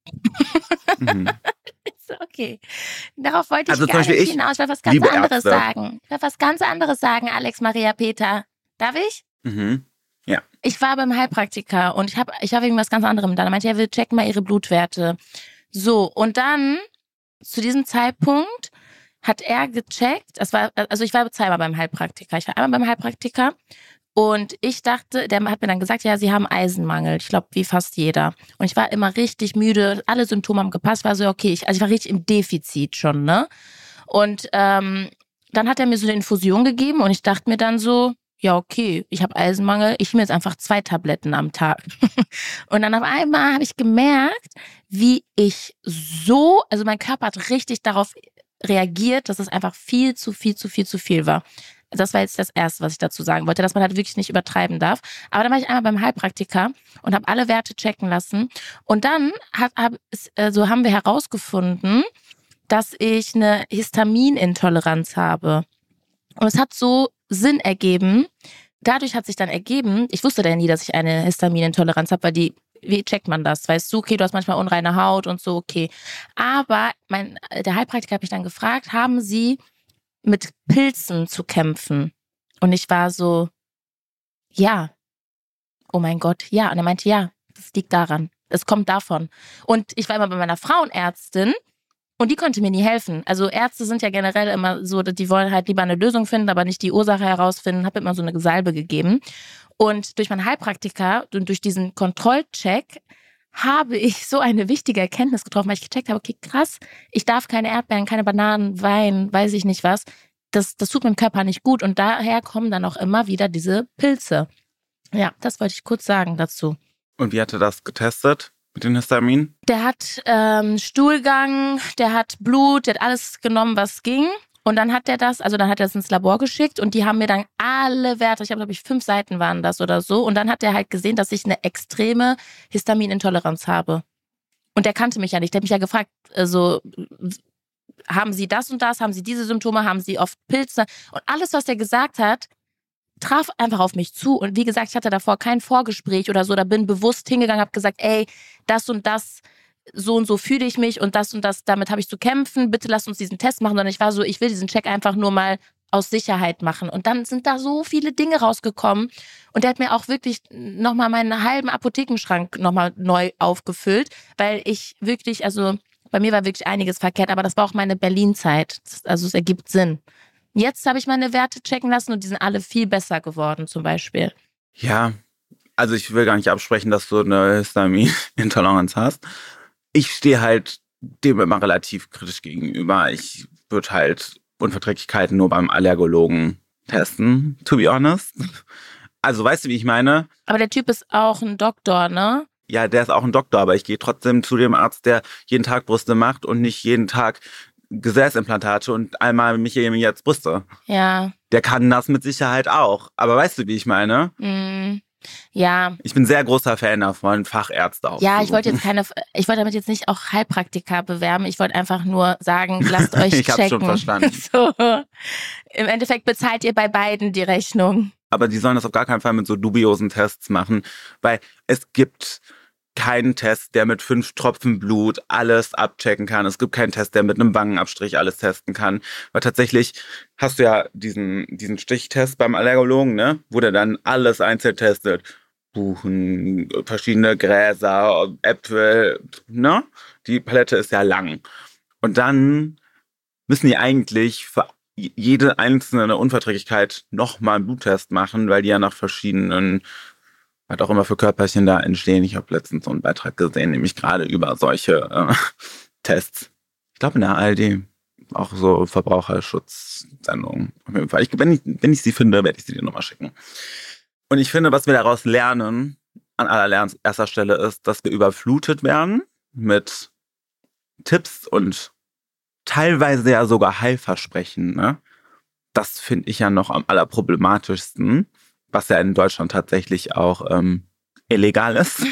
Mhm. Okay. Darauf wollte ich Also gar nicht hinaus. Ich will was ganz anderes Ärzte sagen. Ich will was ganz anderes sagen, Alex Maria Peter. Darf ich? Mhm. Ja. Ich war beim Heilpraktiker und ich hab wegen was ganz anderem da. Er meinte, wir checken mal ihre Blutwerte. So, und dann, zu diesem Zeitpunkt, hat er gecheckt, ich war zweimal beim Heilpraktiker. Ich war einmal beim Heilpraktiker und ich dachte, der hat mir dann gesagt, ja, sie haben Eisenmangel. Ich glaube, wie fast jeder. Und ich war immer richtig müde, alle Symptome haben gepasst, war so, okay, ich war richtig im Defizit schon, ne? Und dann hat er mir so eine Infusion gegeben und ich dachte mir dann so, ja, okay, ich habe Eisenmangel, ich nehme jetzt einfach 2 Tabletten am Tag. Und dann auf einmal habe ich gemerkt, wie also mein Körper hat richtig darauf reagiert, dass es einfach viel zu viel war. Das war jetzt das Erste, was ich dazu sagen wollte, dass man halt wirklich nicht übertreiben darf. Aber dann war ich einmal beim Heilpraktiker und habe alle Werte checken lassen. Und dann haben wir herausgefunden, dass ich eine Histaminintoleranz habe. Und es hat so Sinn ergeben. Dadurch hat sich dann ergeben, ich wusste ja nie, dass ich eine Histaminintoleranz habe, weil wie checkt man das? Weißt du, okay, du hast manchmal unreine Haut und so, okay. Aber der Heilpraktiker hat mich dann gefragt, haben Sie mit Pilzen zu kämpfen? Und ich war so, ja. Oh mein Gott, ja. Und er meinte, ja, das liegt daran. Es kommt davon. Und ich war immer bei meiner Frauenärztin und die konnte mir nie helfen. Also Ärzte sind ja generell immer so, die wollen halt lieber eine Lösung finden, aber nicht die Ursache herausfinden. Habe immer so eine Salbe gegeben. Und durch meinen Heilpraktiker und durch diesen Kontrollcheck habe ich so eine wichtige Erkenntnis getroffen, weil ich gecheckt habe, okay, krass, ich darf keine Erdbeeren, keine Bananen, Wein, weiß ich nicht was. Das tut meinem Körper nicht gut und daher kommen dann auch immer wieder diese Pilze. Ja, das wollte ich kurz sagen dazu. Und wie hat er das getestet mit den Histamin? Der hat Stuhlgang, der hat Blut, der hat alles genommen, was ging. Und dann hat er das ins Labor geschickt und die haben mir dann alle Werte, ich glaube, 5 Seiten waren das oder so. Und dann hat er halt gesehen, dass ich eine extreme Histaminintoleranz habe. Und der kannte mich ja nicht. Der hat mich ja gefragt, also, haben Sie das und das, haben Sie diese Symptome, haben Sie oft Pilze? Und alles, was der gesagt hat, traf einfach auf mich zu. Und wie gesagt, ich hatte davor kein Vorgespräch oder so, da bin bewusst hingegangen, habe gesagt, ey, das und das, so und so fühle ich mich und das, damit habe ich zu kämpfen, bitte lasst uns diesen Test machen. Sondern ich war so, ich will diesen Check einfach nur mal aus Sicherheit machen. Und dann sind da so viele Dinge rausgekommen und der hat mir auch wirklich nochmal meinen halben Apothekenschrank nochmal neu aufgefüllt, weil ich wirklich, also bei mir war wirklich einiges verkehrt, aber das war auch meine Berlin-Zeit. Also es ergibt Sinn. Jetzt habe ich meine Werte checken lassen und die sind alle viel besser geworden zum Beispiel. Ja, also ich will gar nicht absprechen, dass du eine Histaminintoleranz hast. Ich stehe halt dem immer relativ kritisch gegenüber. Ich würde halt Unverträglichkeiten nur beim Allergologen testen, to be honest. Also weißt du, wie ich meine? Aber der Typ ist auch ein Doktor, ne? Ja, der ist auch ein Doktor, aber ich gehe trotzdem zu dem Arzt, der jeden Tag Brüste macht und nicht jeden Tag Gesäßimplantate und einmal mich jetzt Brüste. Ja. Der kann das mit Sicherheit auch. Aber weißt du, wie ich meine? Ja. Ich bin sehr großer Fan davon, Fachärzte aufzusuchen. Ja, ich wollte damit jetzt nicht auch Heilpraktiker bewerben. Ich wollte einfach nur sagen, lasst euch ich checken. hab's schon verstanden. So. Im Endeffekt bezahlt ihr bei beiden die Rechnung. Aber die sollen das auf gar keinen Fall mit so dubiosen Tests machen, weil es gibt keinen Test, der mit 5 Tropfen Blut alles abchecken kann. Es gibt keinen Test, der mit einem Wangenabstrich alles testen kann. Weil tatsächlich hast du ja diesen Stichtest beim Allergologen, ne, wo der dann alles einzeln testet. Buchen, verschiedene Gräser, Äpfel, ne? Die Palette ist ja lang. Und dann müssen die eigentlich für jede einzelne Unverträglichkeit nochmal einen Bluttest machen, weil die ja nach verschiedenen, was auch immer für Körperchen da entstehen. Ich habe letztens so einen Beitrag gesehen, nämlich gerade über solche Tests. Ich glaube in der ARD auch so Verbraucherschutzsendungen. Auf jeden Fall. Wenn ich sie finde, werde ich sie dir nochmal schicken. Und ich finde, was wir daraus lernen, an allererster Stelle ist, dass wir überflutet werden mit Tipps und teilweise ja sogar Heilversprechen, ne? Das finde ich ja noch am allerproblematischsten, was ja in Deutschland tatsächlich auch illegal ist.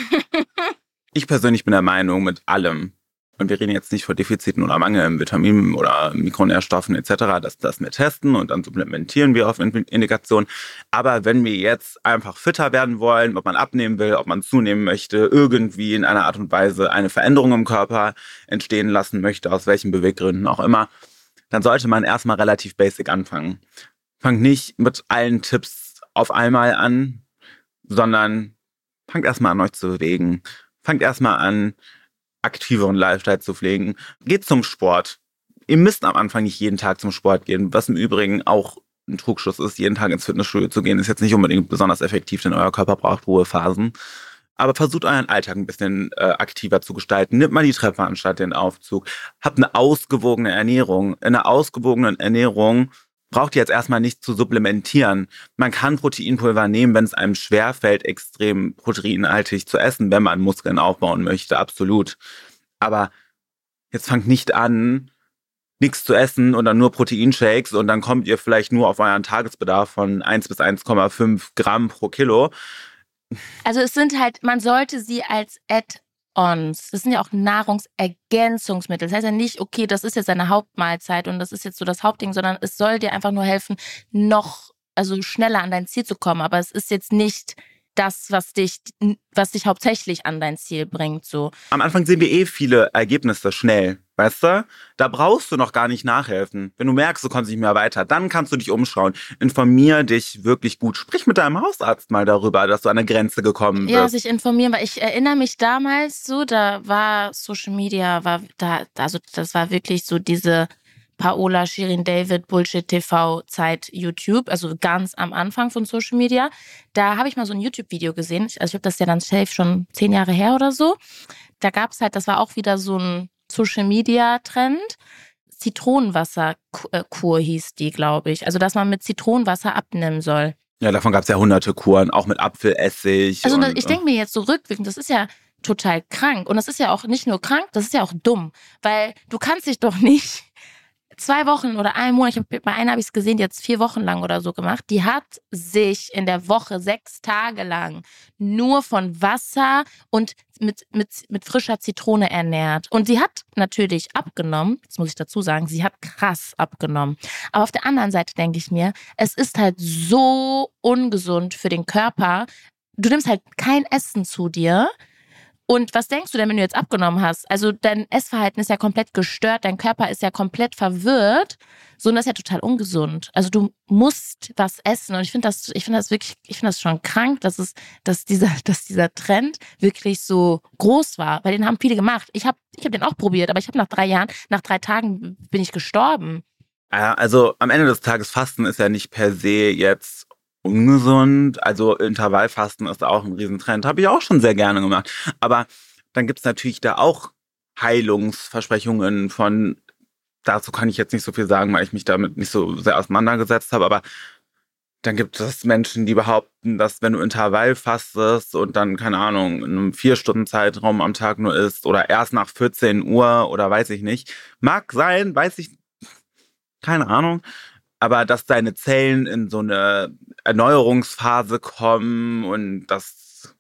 Ich persönlich bin der Meinung, mit allem, und wir reden jetzt nicht von Defiziten oder Mangel an Vitaminen oder Mikronährstoffen etc., dass das wir testen und dann supplementieren wir auf Indikation. Aber wenn wir jetzt einfach fitter werden wollen, ob man abnehmen will, ob man zunehmen möchte, irgendwie in einer Art und Weise eine Veränderung im Körper entstehen lassen möchte, aus welchen Beweggründen auch immer, dann sollte man erstmal relativ basic anfangen. Fangt nicht mit allen Tipps auf einmal an, sondern fangt erstmal an, euch zu bewegen. Fangt erstmal an, aktiveren Lifestyle zu pflegen. Geht zum Sport. Ihr müsst am Anfang nicht jeden Tag zum Sport gehen, was im Übrigen auch ein Trugschluss ist. Jeden Tag ins Fitnessstudio zu gehen, ist jetzt nicht unbedingt besonders effektiv, denn euer Körper braucht Ruhephasen. Aber versucht euren Alltag ein bisschen aktiver zu gestalten. Nehmt mal die Treppe anstatt den Aufzug. Habt eine ausgewogene Ernährung. In einer ausgewogenen Ernährung braucht ihr jetzt erstmal nicht zu supplementieren. Man kann Proteinpulver nehmen, wenn es einem schwerfällt, extrem proteinhaltig zu essen, wenn man Muskeln aufbauen möchte, absolut. Aber jetzt fangt nicht an, nichts zu essen und dann nur Proteinshakes und dann kommt ihr vielleicht nur auf euren Tagesbedarf von 1 bis 1,5 Gramm pro Kilo. Also es sind halt, man sollte sie als Add-ons, das sind ja auch Nahrungsergänzungsmittel. Das heißt ja nicht, okay, das ist jetzt eine Hauptmahlzeit und das ist jetzt so das Hauptding, sondern es soll dir einfach nur helfen, also schneller an dein Ziel zu kommen. Aber es ist jetzt nicht das, was dich hauptsächlich an dein Ziel bringt. So. Am Anfang sehen wir viele Ergebnisse schnell, weißt du? Da brauchst du noch gar nicht nachhelfen. Wenn du merkst, du kommst nicht mehr weiter, dann kannst du dich umschauen. Informier dich wirklich gut. Sprich mit deinem Hausarzt mal darüber, dass du an eine Grenze gekommen bist. Ja, sich informieren, weil ich erinnere mich damals so, da war Social Media, also das war wirklich so diese Paola, Shirin David, Bullshit-TV-Zeit YouTube, also ganz am Anfang von Social Media. Da habe ich mal so ein YouTube-Video gesehen. Ich habe das ja dann safe schon 10 Jahre her oder so. Da gab es halt, das war auch wieder so ein Social-Media-Trend. Zitronenwasserkur hieß die, glaube ich. Also, dass man mit Zitronenwasser abnehmen soll. Ja, davon gab es ja hunderte Kuren, auch mit Apfelessig. Also, ich denke mir jetzt so rückwirkend, das ist ja total krank. Und das ist ja auch nicht nur krank, das ist ja auch dumm. Weil du kannst dich doch nicht 2 Wochen oder einen Monat, bei einer habe ich es gesehen, die hat es 4 Wochen lang oder so gemacht. Die hat sich in der Woche 6 Tage lang nur von Wasser und mit frischer Zitrone ernährt. Und sie hat natürlich abgenommen, das muss ich dazu sagen, sie hat krass abgenommen. Aber auf der anderen Seite denke ich mir, es ist halt so ungesund für den Körper. Du nimmst halt kein Essen zu dir. Und was denkst du denn, wenn du jetzt abgenommen hast? Also dein Essverhalten ist ja komplett gestört, dein Körper ist ja komplett verwirrt. So, und das ist ja total ungesund. Also du musst was essen. Und ich finde das schon krank, dass dieser Trend wirklich so groß war. Weil den haben viele gemacht. Ich hab den auch probiert, aber ich habe nach 3 Tagen bin ich gestorben. Ja, also am Ende des Tages, Fasten ist ja nicht per se jetzt ungesund. Also Intervallfasten ist auch ein Riesentrend. Habe ich auch schon sehr gerne gemacht. Aber dann gibt's natürlich da auch Heilungsversprechungen von, dazu kann ich jetzt nicht so viel sagen, weil ich mich damit nicht so sehr auseinandergesetzt habe, aber dann gibt es Menschen, die behaupten, dass wenn du Intervall fastest und dann, keine Ahnung, in einem 4-Stunden-Zeitraum am Tag nur isst oder erst nach 14 Uhr oder weiß ich nicht, mag sein, weiß ich, keine Ahnung, aber dass deine Zellen in so eine Erneuerungsphase kommen und das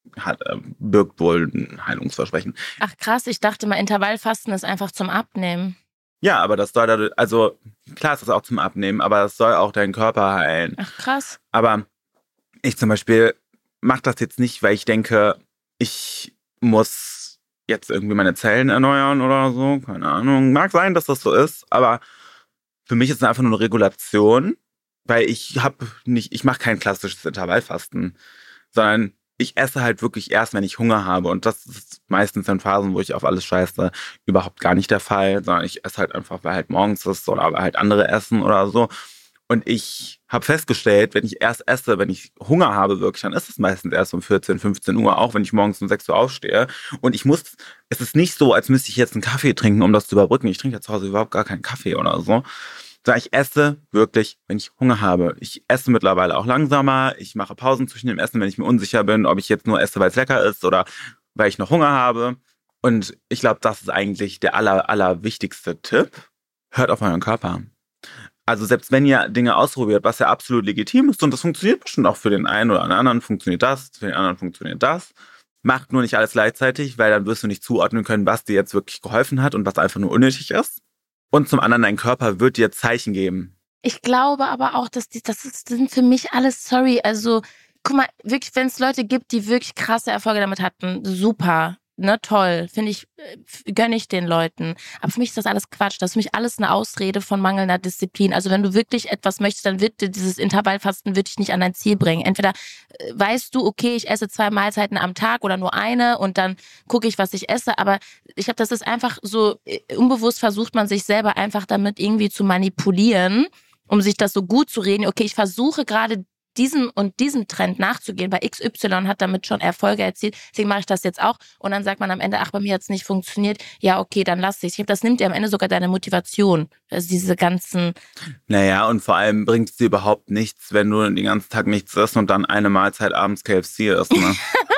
birgt wohl ein Heilungsversprechen. Ach krass, ich dachte mal, Intervallfasten ist einfach zum Abnehmen. Ja, aber das soll, also klar ist das auch zum Abnehmen, aber das soll auch deinen Körper heilen. Ach krass. Aber ich zum Beispiel mache das jetzt nicht, weil ich denke, ich muss jetzt irgendwie meine Zellen erneuern oder so, keine Ahnung. Mag sein, dass das so ist, aber für mich ist es einfach nur eine Regulation, weil ich mache kein klassisches Intervallfasten, sondern ich esse halt wirklich erst, wenn ich Hunger habe. Und das ist meistens in Phasen, wo ich auf alles scheiße, überhaupt gar nicht der Fall, sondern ich esse halt einfach, weil halt morgens ist oder weil halt andere essen oder so. Und ich habe festgestellt, wenn ich erst esse, wenn ich Hunger habe wirklich, dann ist es meistens erst um 14, 15 Uhr, auch wenn ich morgens um 6 Uhr aufstehe. Und es ist nicht so, als müsste ich jetzt einen Kaffee trinken, um das zu überbrücken. Ich trinke ja zu Hause überhaupt gar keinen Kaffee oder so. Sondern ich esse wirklich, wenn ich Hunger habe. Ich esse mittlerweile auch langsamer. Ich mache Pausen zwischen dem Essen, wenn ich mir unsicher bin, ob ich jetzt nur esse, weil es lecker ist oder weil ich noch Hunger habe. Und ich glaube, das ist eigentlich der allerwichtigste Tipp. Hört auf euren Körper. Also selbst wenn ihr Dinge ausprobiert, was ja absolut legitim ist und das funktioniert bestimmt auch für den einen oder anderen, funktioniert das, für den anderen funktioniert das. Macht nur nicht alles gleichzeitig, weil dann wirst du nicht zuordnen können, was dir jetzt wirklich geholfen hat und was einfach nur unnötig ist. Und zum anderen, dein Körper wird dir Zeichen geben. Ich glaube aber auch, dass sind für mich alles, sorry, also guck mal, wirklich, wenn es Leute gibt, die wirklich krasse Erfolge damit hatten, super. Ne, toll, finde ich, gönne ich den Leuten. Aber für mich ist das alles Quatsch. Das ist für mich alles eine Ausrede von mangelnder Disziplin. Also wenn du wirklich etwas möchtest, dann wird dir dieses Intervallfasten dich nicht an dein Ziel bringen. Entweder weißt du, okay, ich esse 2 Mahlzeiten am Tag oder nur eine und dann gucke ich, was ich esse. Aber ich glaube, das ist einfach so, unbewusst versucht man sich selber einfach damit irgendwie zu manipulieren, um sich das so gut zu reden. Okay, ich versuche gerade diesem Trend nachzugehen, weil XY hat damit schon Erfolge erzielt, deswegen mache ich das jetzt auch. Und dann sagt man am Ende, ach, bei mir hat es nicht funktioniert. Ja, okay, dann lass ich's. Das nimmt dir am Ende sogar deine Motivation. Also diese ganzen... Naja, und vor allem bringt es dir überhaupt nichts, wenn du den ganzen Tag nichts isst und dann eine Mahlzeit abends KFC isst, ne?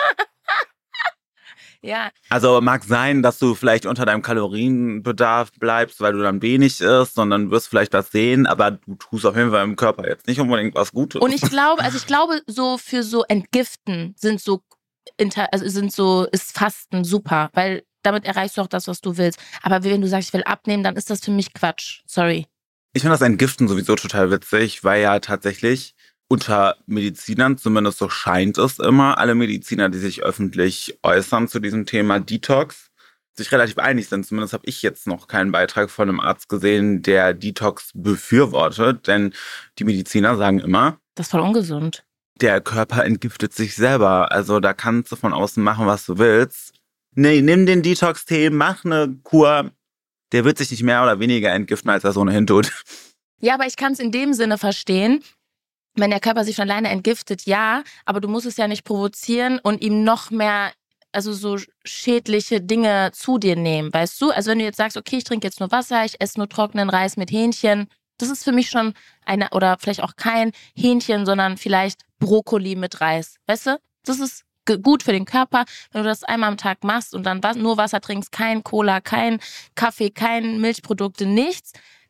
Ja. Also mag sein, dass du vielleicht unter deinem Kalorienbedarf bleibst, weil du dann wenig isst und dann wirst du vielleicht was sehen, aber du tust auf jeden Fall im Körper jetzt nicht unbedingt was Gutes. Und ich glaube, so für so Entgiften ist Fasten super, weil damit erreichst du auch das, was du willst. Aber wenn du sagst, ich will abnehmen, dann ist das für mich Quatsch. Sorry. Ich finde das Entgiften sowieso total witzig, weil ja tatsächlich unter Medizinern, zumindest so scheint es immer, alle Mediziner, die sich öffentlich äußern zu diesem Thema Detox, sich relativ einig sind. Zumindest habe ich jetzt noch keinen Beitrag von einem Arzt gesehen, der Detox befürwortet. Denn die Mediziner sagen immer, das ist voll ungesund. Der Körper entgiftet sich selber. Also da kannst du von außen machen, was du willst. Nee, nimm den Detox-Tee, mach eine Kur. Der wird sich nicht mehr oder weniger entgiften, als er so ohnehin tut. Ja, aber ich kann es in dem Sinne verstehen, wenn der Körper sich von alleine entgiftet, ja, aber du musst es ja nicht provozieren und ihm noch mehr, also so schädliche Dinge zu dir nehmen, weißt du? Also wenn du jetzt sagst, okay, ich trinke jetzt nur Wasser, ich esse nur trockenen Reis mit Hähnchen, das ist für mich schon oder vielleicht auch kein Hähnchen, sondern vielleicht Brokkoli mit Reis, weißt du? Das ist gut für den Körper, wenn du das einmal am Tag machst und dann nur Wasser trinkst, kein Cola, kein Kaffee, kein Milchprodukte, nichts.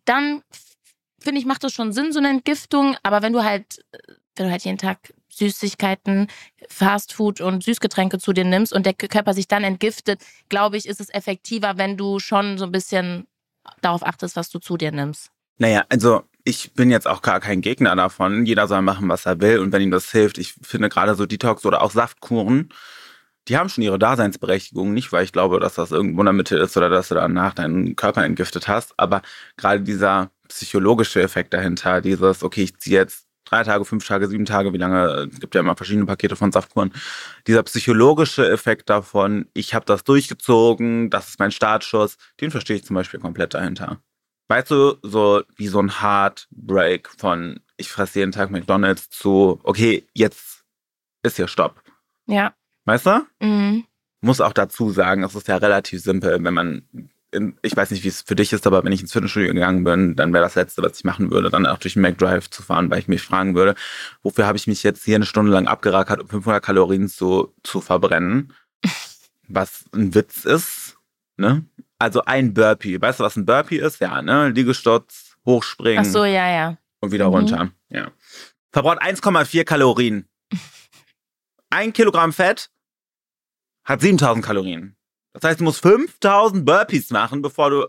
dann finde ich, macht das schon Sinn, so eine Entgiftung. Aber wenn du halt jeden Tag Süßigkeiten, Fastfood und Süßgetränke zu dir nimmst und der Körper sich dann entgiftet, glaube ich, ist es effektiver, wenn du schon so ein bisschen darauf achtest, was du zu dir nimmst. Naja, also ich bin jetzt auch gar kein Gegner davon. Jeder soll machen, was er will. Und wenn ihm das hilft, ich finde gerade so Detox oder auch Saftkuren, die haben schon ihre Daseinsberechtigung. Nicht, weil ich glaube, dass das irgendwo in der Mitte ist oder dass du danach deinen Körper entgiftet hast. Aber gerade dieser psychologische Effekt dahinter, dieses, okay, ich ziehe jetzt 3 Tage, 5 Tage, 7 Tage, wie lange, es gibt ja immer verschiedene Pakete von Saftkuren. Dieser psychologische Effekt davon, ich habe das durchgezogen, das ist mein Startschuss, den verstehe ich zum Beispiel komplett dahinter. Weißt du, so wie so ein Heartbreak von ich fresse jeden Tag McDonald's zu, okay, jetzt ist hier Stopp. Ja. Weißt du? Mhm. Muss auch dazu sagen, es ist ja relativ simpel, wenn man, ich weiß nicht, wie es für dich ist, aber wenn ich ins Fitnessstudio gegangen bin, dann wäre das Letzte, was ich machen würde, dann auch durch den McDrive zu fahren, weil ich mich fragen würde, wofür habe ich mich jetzt hier eine Stunde lang abgerackert, um 500 Kalorien zu verbrennen? Was ein Witz ist, ne? Also ein Burpee. Weißt du, was ein Burpee ist? Ja, ne? Liegestütz, hochspringen. Ach so, ja. Und wieder runter. Ja. Verbraucht 1,4 Kalorien. 1 Kilogramm Fett hat 7000 Kalorien. Das heißt, du musst 5000 Burpees machen, bevor du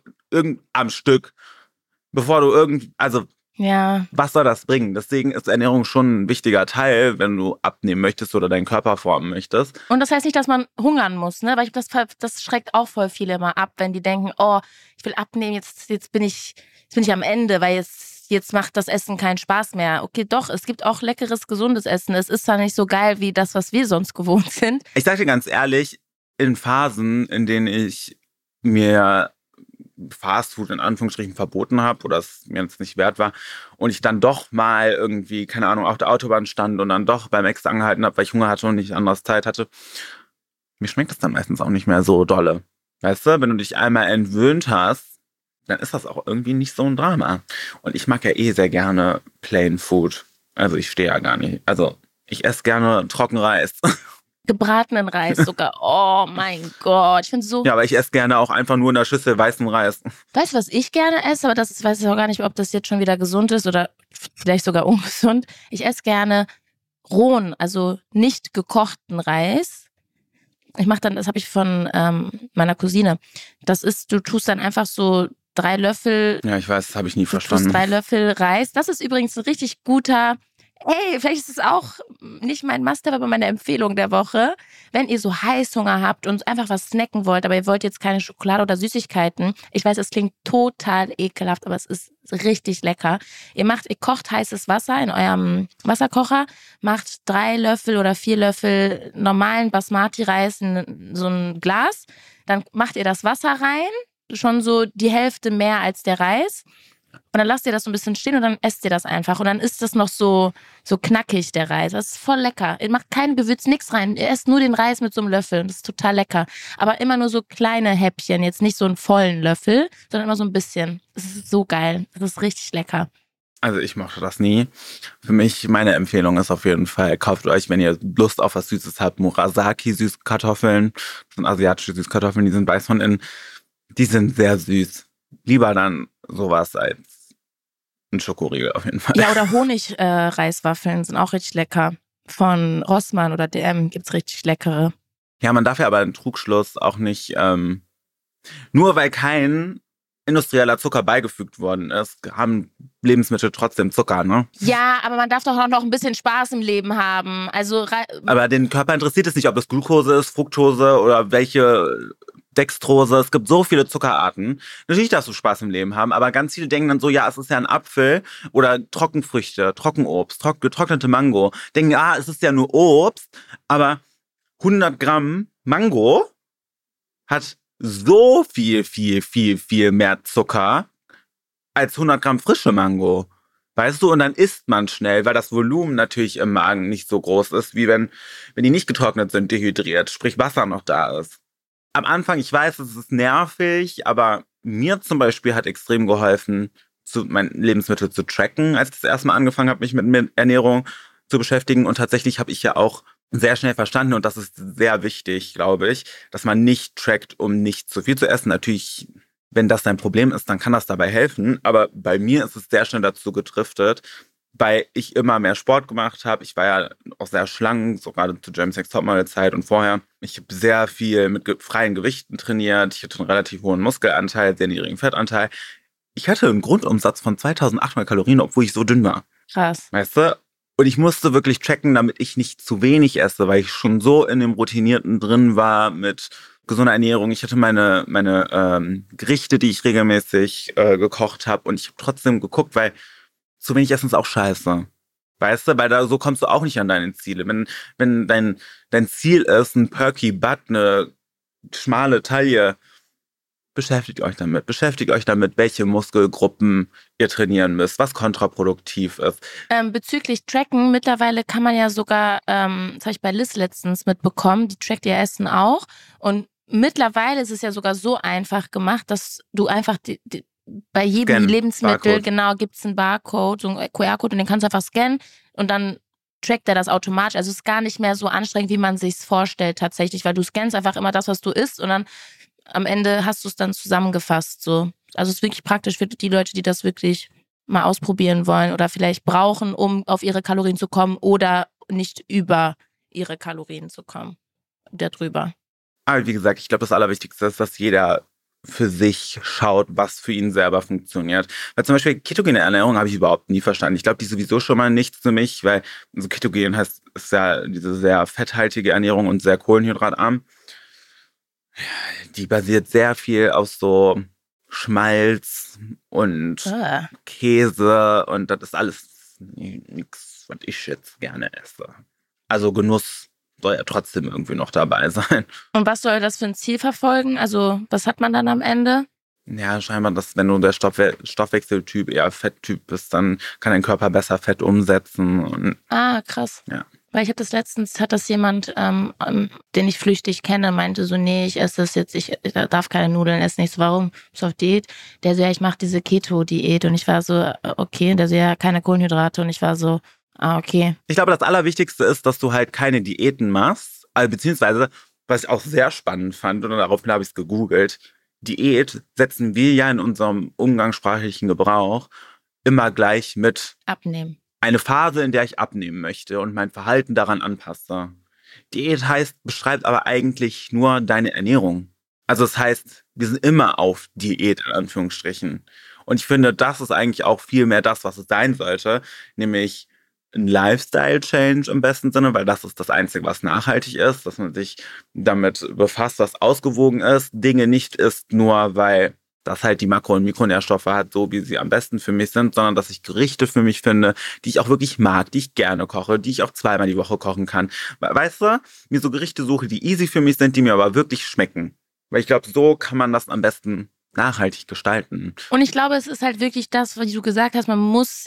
Ja. was soll das bringen? Deswegen ist Ernährung schon ein wichtiger Teil, wenn du abnehmen möchtest oder deinen Körper formen möchtest. Und das heißt nicht, dass man hungern muss, ne? Weil das schreckt auch voll viele immer ab, wenn die denken, oh, ich will abnehmen, jetzt bin ich am Ende, weil jetzt macht das Essen keinen Spaß mehr. Okay, doch, es gibt auch leckeres, gesundes Essen. Es ist zwar nicht so geil wie das, was wir sonst gewohnt sind. Ich sag dir ganz ehrlich, in Phasen, in denen ich mir Fastfood in Anführungsstrichen verboten habe oder es mir jetzt nicht wert war und ich dann doch mal irgendwie, keine Ahnung, auf der Autobahn stand und dann doch beim Ex angehalten habe, weil ich Hunger hatte und nicht anderes Zeit hatte, mir schmeckt das dann meistens auch nicht mehr so dolle. Weißt du, wenn du dich einmal entwöhnt hast, dann ist das auch irgendwie nicht so ein Drama. Und ich mag ja sehr gerne Plain Food. Also ich stehe ja gar nicht. Also ich esse gerne Trockenreis. Gebratenen Reis sogar. Oh mein Gott. Ich finde so. Ja, aber ich esse gerne auch einfach nur in der Schüssel weißen Reis. Weißt du, was ich gerne esse? Aber weiß ich auch gar nicht, ob das jetzt schon wieder gesund ist oder vielleicht sogar ungesund. Ich esse gerne rohen, also nicht gekochten Reis. Ich mache dann, das habe ich von meiner Cousine. Das ist, du tust dann einfach so 3 Löffel. Ja, ich weiß, das habe ich nie verstanden. Du tust 3 Löffel Reis. Das ist übrigens ein richtig guter. Hey, vielleicht ist es auch nicht mein Must-have, aber meine Empfehlung der Woche. Wenn ihr so Heißhunger habt und einfach was snacken wollt, aber ihr wollt jetzt keine Schokolade oder Süßigkeiten. Ich weiß, es klingt total ekelhaft, aber es ist richtig lecker. Ihr kocht heißes Wasser in eurem Wasserkocher, macht 3 Löffel oder 4 Löffel normalen Basmati-Reis in so ein Glas. Dann macht ihr das Wasser rein, schon so die Hälfte mehr als der Reis. Und dann lasst ihr das so ein bisschen stehen und dann esst ihr das einfach. Und dann ist das noch so knackig, der Reis. Das ist voll lecker. Ihr macht kein Gewürz, nichts rein. Ihr esst nur den Reis mit so einem Löffel. Und das ist total lecker. Aber immer nur so kleine Häppchen. Jetzt nicht so einen vollen Löffel, sondern immer so ein bisschen. Das ist so geil. Das ist richtig lecker. Also ich mochte das nie. Für mich, meine Empfehlung ist auf jeden Fall, kauft euch, wenn ihr Lust auf was Süßes habt, Murasaki Süßkartoffeln. Das sind asiatische Süßkartoffeln, die sind weiß von innen. Die sind sehr süß. Lieber dann sowas als ein Schokoriegel auf jeden Fall. Ja, oder Honig-Reiswaffeln sind auch richtig lecker. Von Rossmann oder DM gibt's richtig leckere. Ja, man darf ja aber einen Trugschluss auch nicht, nur weil kein industrieller Zucker beigefügt worden ist, haben Lebensmittel trotzdem Zucker, ne? Ja, aber man darf doch auch noch ein bisschen Spaß im Leben haben. Also aber den Körper interessiert es nicht, ob das Glucose ist, Fructose oder welche Dextrose. Es gibt so viele Zuckerarten. Natürlich darfst du Spaß im Leben haben, aber ganz viele denken dann so, ja, es ist ja ein Apfel oder Trockenfrüchte, Trockenobst, getrocknete Mango. Denken, es ist ja nur Obst, aber 100 Gramm Mango hat so viel mehr Zucker als 100 Gramm frische Mango. Weißt du, und dann isst man schnell, weil das Volumen natürlich im Magen nicht so groß ist, wie wenn die nicht getrocknet sind, dehydriert, sprich Wasser noch da ist. Am Anfang, ich weiß, es ist nervig, aber mir zum Beispiel hat extrem geholfen, mein Lebensmittel zu tracken, als ich das erste Mal angefangen habe, mich mit Ernährung zu beschäftigen. Und tatsächlich habe ich ja auch sehr schnell verstanden, und das ist sehr wichtig, glaube ich, dass man nicht trackt, um nicht zu viel zu essen. Natürlich, wenn das dein Problem ist, dann kann das dabei helfen. Aber bei mir ist es sehr schnell dazu gedriftet, weil ich immer mehr Sport gemacht habe. Ich war ja auch sehr schlank, so gerade zu Germany's Next Topmodel-Zeit und vorher. Ich habe sehr viel mit freien Gewichten trainiert. Ich hatte einen relativ hohen Muskelanteil, sehr niedrigen Fettanteil. Ich hatte einen Grundumsatz von 2800 Kalorien, obwohl ich so dünn war. Krass. Weißt du? Und ich musste wirklich tracken, damit ich nicht zu wenig esse, weil ich schon so in dem Routinierten drin war mit gesunder Ernährung. Ich hatte meine Gerichte, die ich regelmäßig gekocht habe. Und ich habe trotzdem geguckt, weil zu wenig Essen ist auch scheiße. Weißt du? Weil so kommst du auch nicht an deine Ziele. Wenn dein Ziel ist, ein Perky Butt, eine schmale Taille, beschäftigt euch damit. Beschäftigt euch damit, welche Muskelgruppen ihr trainieren müsst, was kontraproduktiv ist. Bezüglich Tracken, mittlerweile kann man ja sogar, das habe ich bei Liz letztens mitbekommen, die trackt ihr Essen auch. Und mittlerweile ist es ja sogar so einfach gemacht, dass du einfach bei jedem Lebensmittel, Barcode. genau, gibt es einen Barcode, so einen QR-Code und den kannst du einfach scannen und dann trackt er das automatisch. Also es ist gar nicht mehr so anstrengend, wie man sich's vorstellt tatsächlich, weil du scannst einfach immer das, was du isst und dann am Ende hast du es dann zusammengefasst. So. Also es ist wirklich praktisch für die Leute, die das wirklich mal ausprobieren wollen oder vielleicht brauchen, um auf ihre Kalorien zu kommen oder nicht über ihre Kalorien zu kommen. Darüber. Aber wie gesagt, ich glaube, das Allerwichtigste ist, dass jeder für sich schaut, was für ihn selber funktioniert. Weil zum Beispiel ketogene Ernährung habe ich überhaupt nie verstanden. Ich glaube, die ist sowieso schon mal nichts für mich, weil so ketogen heißt, ist ja diese sehr fetthaltige Ernährung und sehr kohlenhydratarm. Die basiert sehr viel auf so Schmalz und Käse und das ist alles nichts, was ich jetzt gerne esse. Also Genuss soll ja trotzdem irgendwie noch dabei sein. Und was soll das für ein Ziel verfolgen? Also was hat man dann am Ende? Ja, scheinbar, dass wenn du der Stoffwechseltyp eher Fetttyp bist, dann kann dein Körper besser Fett umsetzen. Und, krass. Ja. Weil ich habe das letztens, hat das jemand, den ich flüchtig kenne, meinte so, nee, ich esse das jetzt, ich darf keine Nudeln essen. Ich so, warum? Bist du auf Diät? Der so, ja, ich mache diese Keto-Diät. Und ich war so, okay. Der so, ja, keine Kohlenhydrate. Und ich war so, okay. Ich glaube, das Allerwichtigste ist, dass du halt keine Diäten machst, also beziehungsweise, was ich auch sehr spannend fand, und daraufhin habe ich es gegoogelt, Diät setzen wir ja in unserem umgangssprachlichen Gebrauch immer gleich mit Abnehmen. Eine Phase, in der ich abnehmen möchte und mein Verhalten daran anpasse. Diät beschreibt aber eigentlich nur deine Ernährung. Also das heißt, wir sind immer auf Diät, in Anführungsstrichen. Und ich finde, das ist eigentlich auch viel mehr das, was es sein sollte, nämlich ein Lifestyle-Change im besten Sinne, weil das ist das Einzige, was nachhaltig ist, dass man sich damit befasst, was ausgewogen ist, Dinge nicht isst, nur weil das halt die Makro- und Mikronährstoffe hat, so wie sie am besten für mich sind, sondern dass ich Gerichte für mich finde, die ich auch wirklich mag, die ich gerne koche, die ich auch zweimal die Woche kochen kann. Weißt du, mir so Gerichte suche, die easy für mich sind, die mir aber wirklich schmecken. Weil ich glaube, so kann man das am besten nachhaltig gestalten. Und ich glaube, es ist halt wirklich das, was du gesagt hast, muss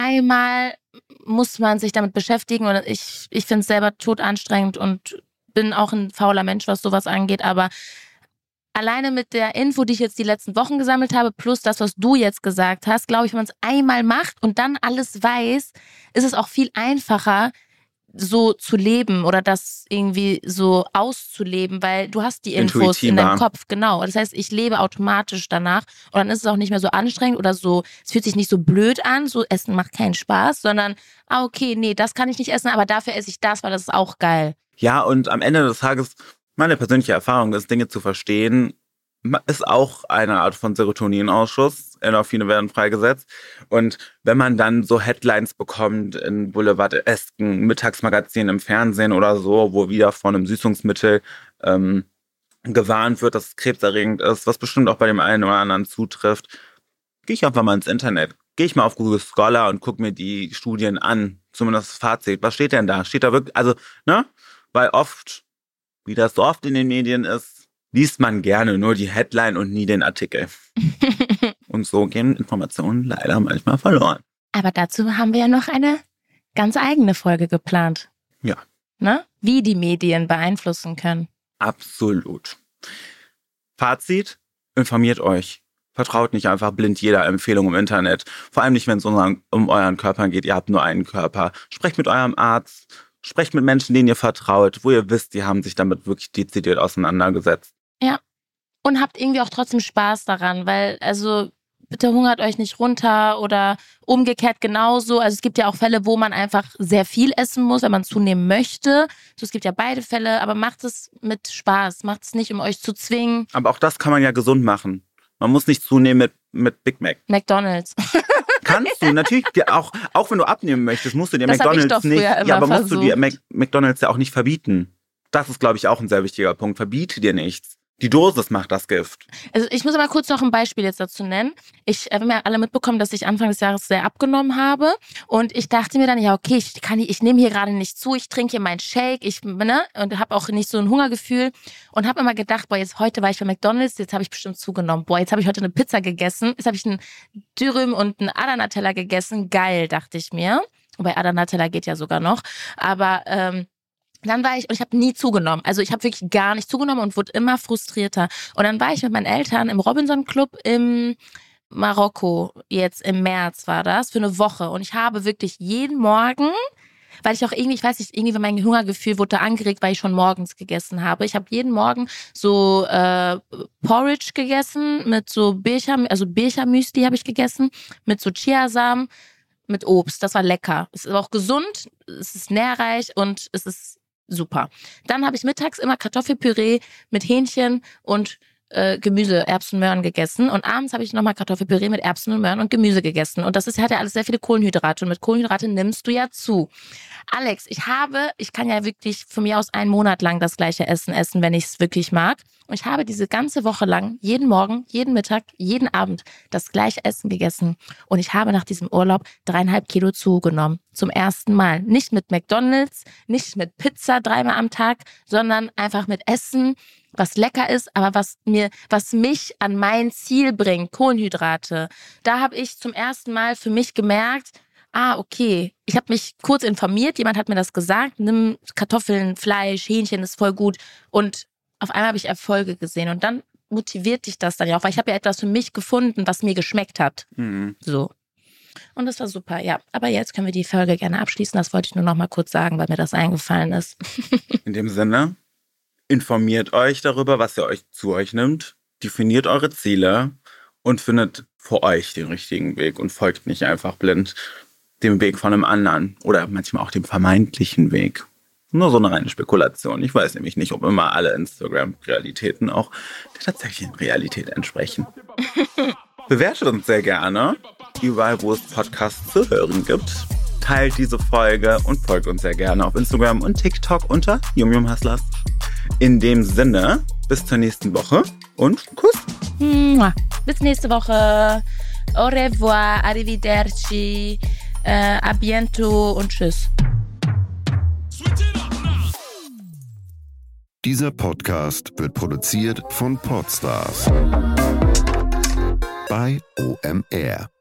man sich damit beschäftigen. Und ich finde es selber totanstrengend und bin auch ein fauler Mensch, was sowas angeht, aber alleine mit der Info, die ich jetzt die letzten Wochen gesammelt habe, plus das, was du jetzt gesagt hast, glaube ich, wenn man es einmal macht und dann alles weiß, ist es auch viel einfacher, so zu leben oder das irgendwie so auszuleben, weil du hast die Infos in deinem Kopf, genau. Das heißt, ich lebe automatisch danach und dann ist es auch nicht mehr so anstrengend oder so, es fühlt sich nicht so blöd an, so Essen macht keinen Spaß, sondern, okay, nee, das kann ich nicht essen, aber dafür esse ich das, weil das ist auch geil. Ja, und am Ende des Tages, meine persönliche Erfahrung ist, Dinge zu verstehen, ist auch eine Art von Serotoninausschuss. Endorphine werden freigesetzt. Und wenn man dann so Headlines bekommt in Boulevardesken, Mittagsmagazinen im Fernsehen oder so, wo wieder von einem Süßungsmittel gewarnt wird, dass es krebserregend ist, was bestimmt auch bei dem einen oder anderen zutrifft, gehe ich einfach mal ins Internet. Gehe ich mal auf Google Scholar und gucke mir die Studien an. Zumindest das Fazit. Was steht denn da? Steht da wirklich, also, ne? Weil oft, wie das so oft in den Medien ist, liest man gerne nur die Headline und nie den Artikel. Und so gehen Informationen leider manchmal verloren. Aber dazu haben wir ja noch eine ganz eigene Folge geplant. Ja. Ne? Wie die Medien beeinflussen können. Absolut. Fazit, informiert euch. Vertraut nicht einfach blind jeder Empfehlung im Internet. Vor allem nicht, wenn es um euren Körper geht. Ihr habt nur einen Körper. Sprecht mit eurem Arzt. Sprecht mit Menschen, denen ihr vertraut, wo ihr wisst, die haben sich damit wirklich dezidiert auseinandergesetzt. Ja, und habt irgendwie auch trotzdem Spaß daran, weil bitte hungert euch nicht runter oder umgekehrt genauso. Also es gibt ja auch Fälle, wo man einfach sehr viel essen muss, wenn man zunehmen möchte. So, es gibt ja beide Fälle, aber macht es mit Spaß. Macht es nicht, um euch zu zwingen. Aber auch das kann man ja gesund machen. Man muss nicht zunehmen mit Big Mac. McDonald's. Kannst du, natürlich, auch wenn du abnehmen möchtest, musst du dir Das McDonald's nicht. Ja, aber versucht. musst du dir McDonald's ja auch nicht verbieten. Das ist, glaube ich, auch ein sehr wichtiger Punkt. Verbiete dir nichts. Die Dosis macht das Gift. Also ich muss mal kurz noch ein Beispiel jetzt dazu nennen. Wir haben ja alle mitbekommen, dass ich Anfang des Jahres sehr abgenommen habe. Und ich dachte mir dann, ja okay, ich nehme hier gerade nicht zu, ich trinke hier meinen Shake, und habe auch nicht so ein Hungergefühl. Und habe immer gedacht, heute war ich bei McDonald's, jetzt habe ich bestimmt zugenommen. Jetzt habe ich heute eine Pizza gegessen, jetzt habe ich einen Dürüm und einen Adana-Teller gegessen. Geil, dachte ich mir. Wobei Adana-Teller geht ja sogar noch. Aber dann war ich habe nie zugenommen. Also ich habe wirklich gar nicht zugenommen und wurde immer frustrierter. Und dann war ich mit meinen Eltern im Robinson Club im Marokko, jetzt im März war das, für eine Woche. Und ich habe wirklich jeden Morgen, weil ich auch irgendwie, ich weiß nicht, irgendwie mein Hungergefühl wurde angeregt, weil ich schon morgens gegessen habe. Ich habe jeden Morgen so Porridge gegessen mit so Bircher-Müsli habe ich gegessen, mit so Chiasamen, mit Obst. Das war lecker. Es ist auch gesund, es ist nährreich und es ist super. Dann habe ich mittags immer Kartoffelpüree mit Hähnchen und Gemüse, Erbsen, Möhren gegessen. Und abends habe ich nochmal Kartoffelpüree mit Erbsen und Möhren und Gemüse gegessen. Und hat ja alles sehr viele Kohlenhydrate. Und mit Kohlenhydrate nimmst du ja zu. Alex, ich kann ja wirklich von mir aus einen Monat lang das gleiche Essen, wenn ich es wirklich mag. Und ich habe diese ganze Woche lang, jeden Morgen, jeden Mittag, jeden Abend das gleiche Essen gegessen. Und ich habe nach diesem Urlaub 3,5 Kilo zugenommen. Zum ersten Mal. Nicht mit McDonald's, nicht mit Pizza 3-mal am Tag, sondern einfach mit Essen, was lecker ist, aber was mich an mein Ziel bringt, Kohlenhydrate. Da habe ich zum ersten Mal für mich gemerkt, okay, ich habe mich kurz informiert, jemand hat mir das gesagt, nimm Kartoffeln, Fleisch, Hähnchen, ist voll gut. Und auf einmal habe ich Erfolge gesehen und dann motiviert dich das dann ja auch, weil ich habe ja etwas für mich gefunden, was mir geschmeckt hat. Mhm. So. Und das war super, ja. Aber jetzt können wir die Folge gerne abschließen. Das wollte ich nur noch mal kurz sagen, weil mir das eingefallen ist. In dem Sinne, informiert euch darüber, was ihr euch zu euch nimmt, definiert eure Ziele und findet für euch den richtigen Weg und folgt nicht einfach blind dem Weg von einem anderen oder manchmal auch dem vermeintlichen Weg. Nur so eine reine Spekulation. Ich weiß nämlich nicht, ob immer alle Instagram-Realitäten auch der tatsächlichen Realität entsprechen. Bewertet uns sehr gerne, überall wo es Podcasts zu hören gibt. Teilt diese Folge und folgt uns sehr gerne auf Instagram und TikTok unter Yum Hustlers. In dem Sinne, bis zur nächsten Woche und Kuss. Bis nächste Woche. Au revoir, arrivederci, a biento und tschüss. Dieser Podcast wird produziert von Podstars bei OMR.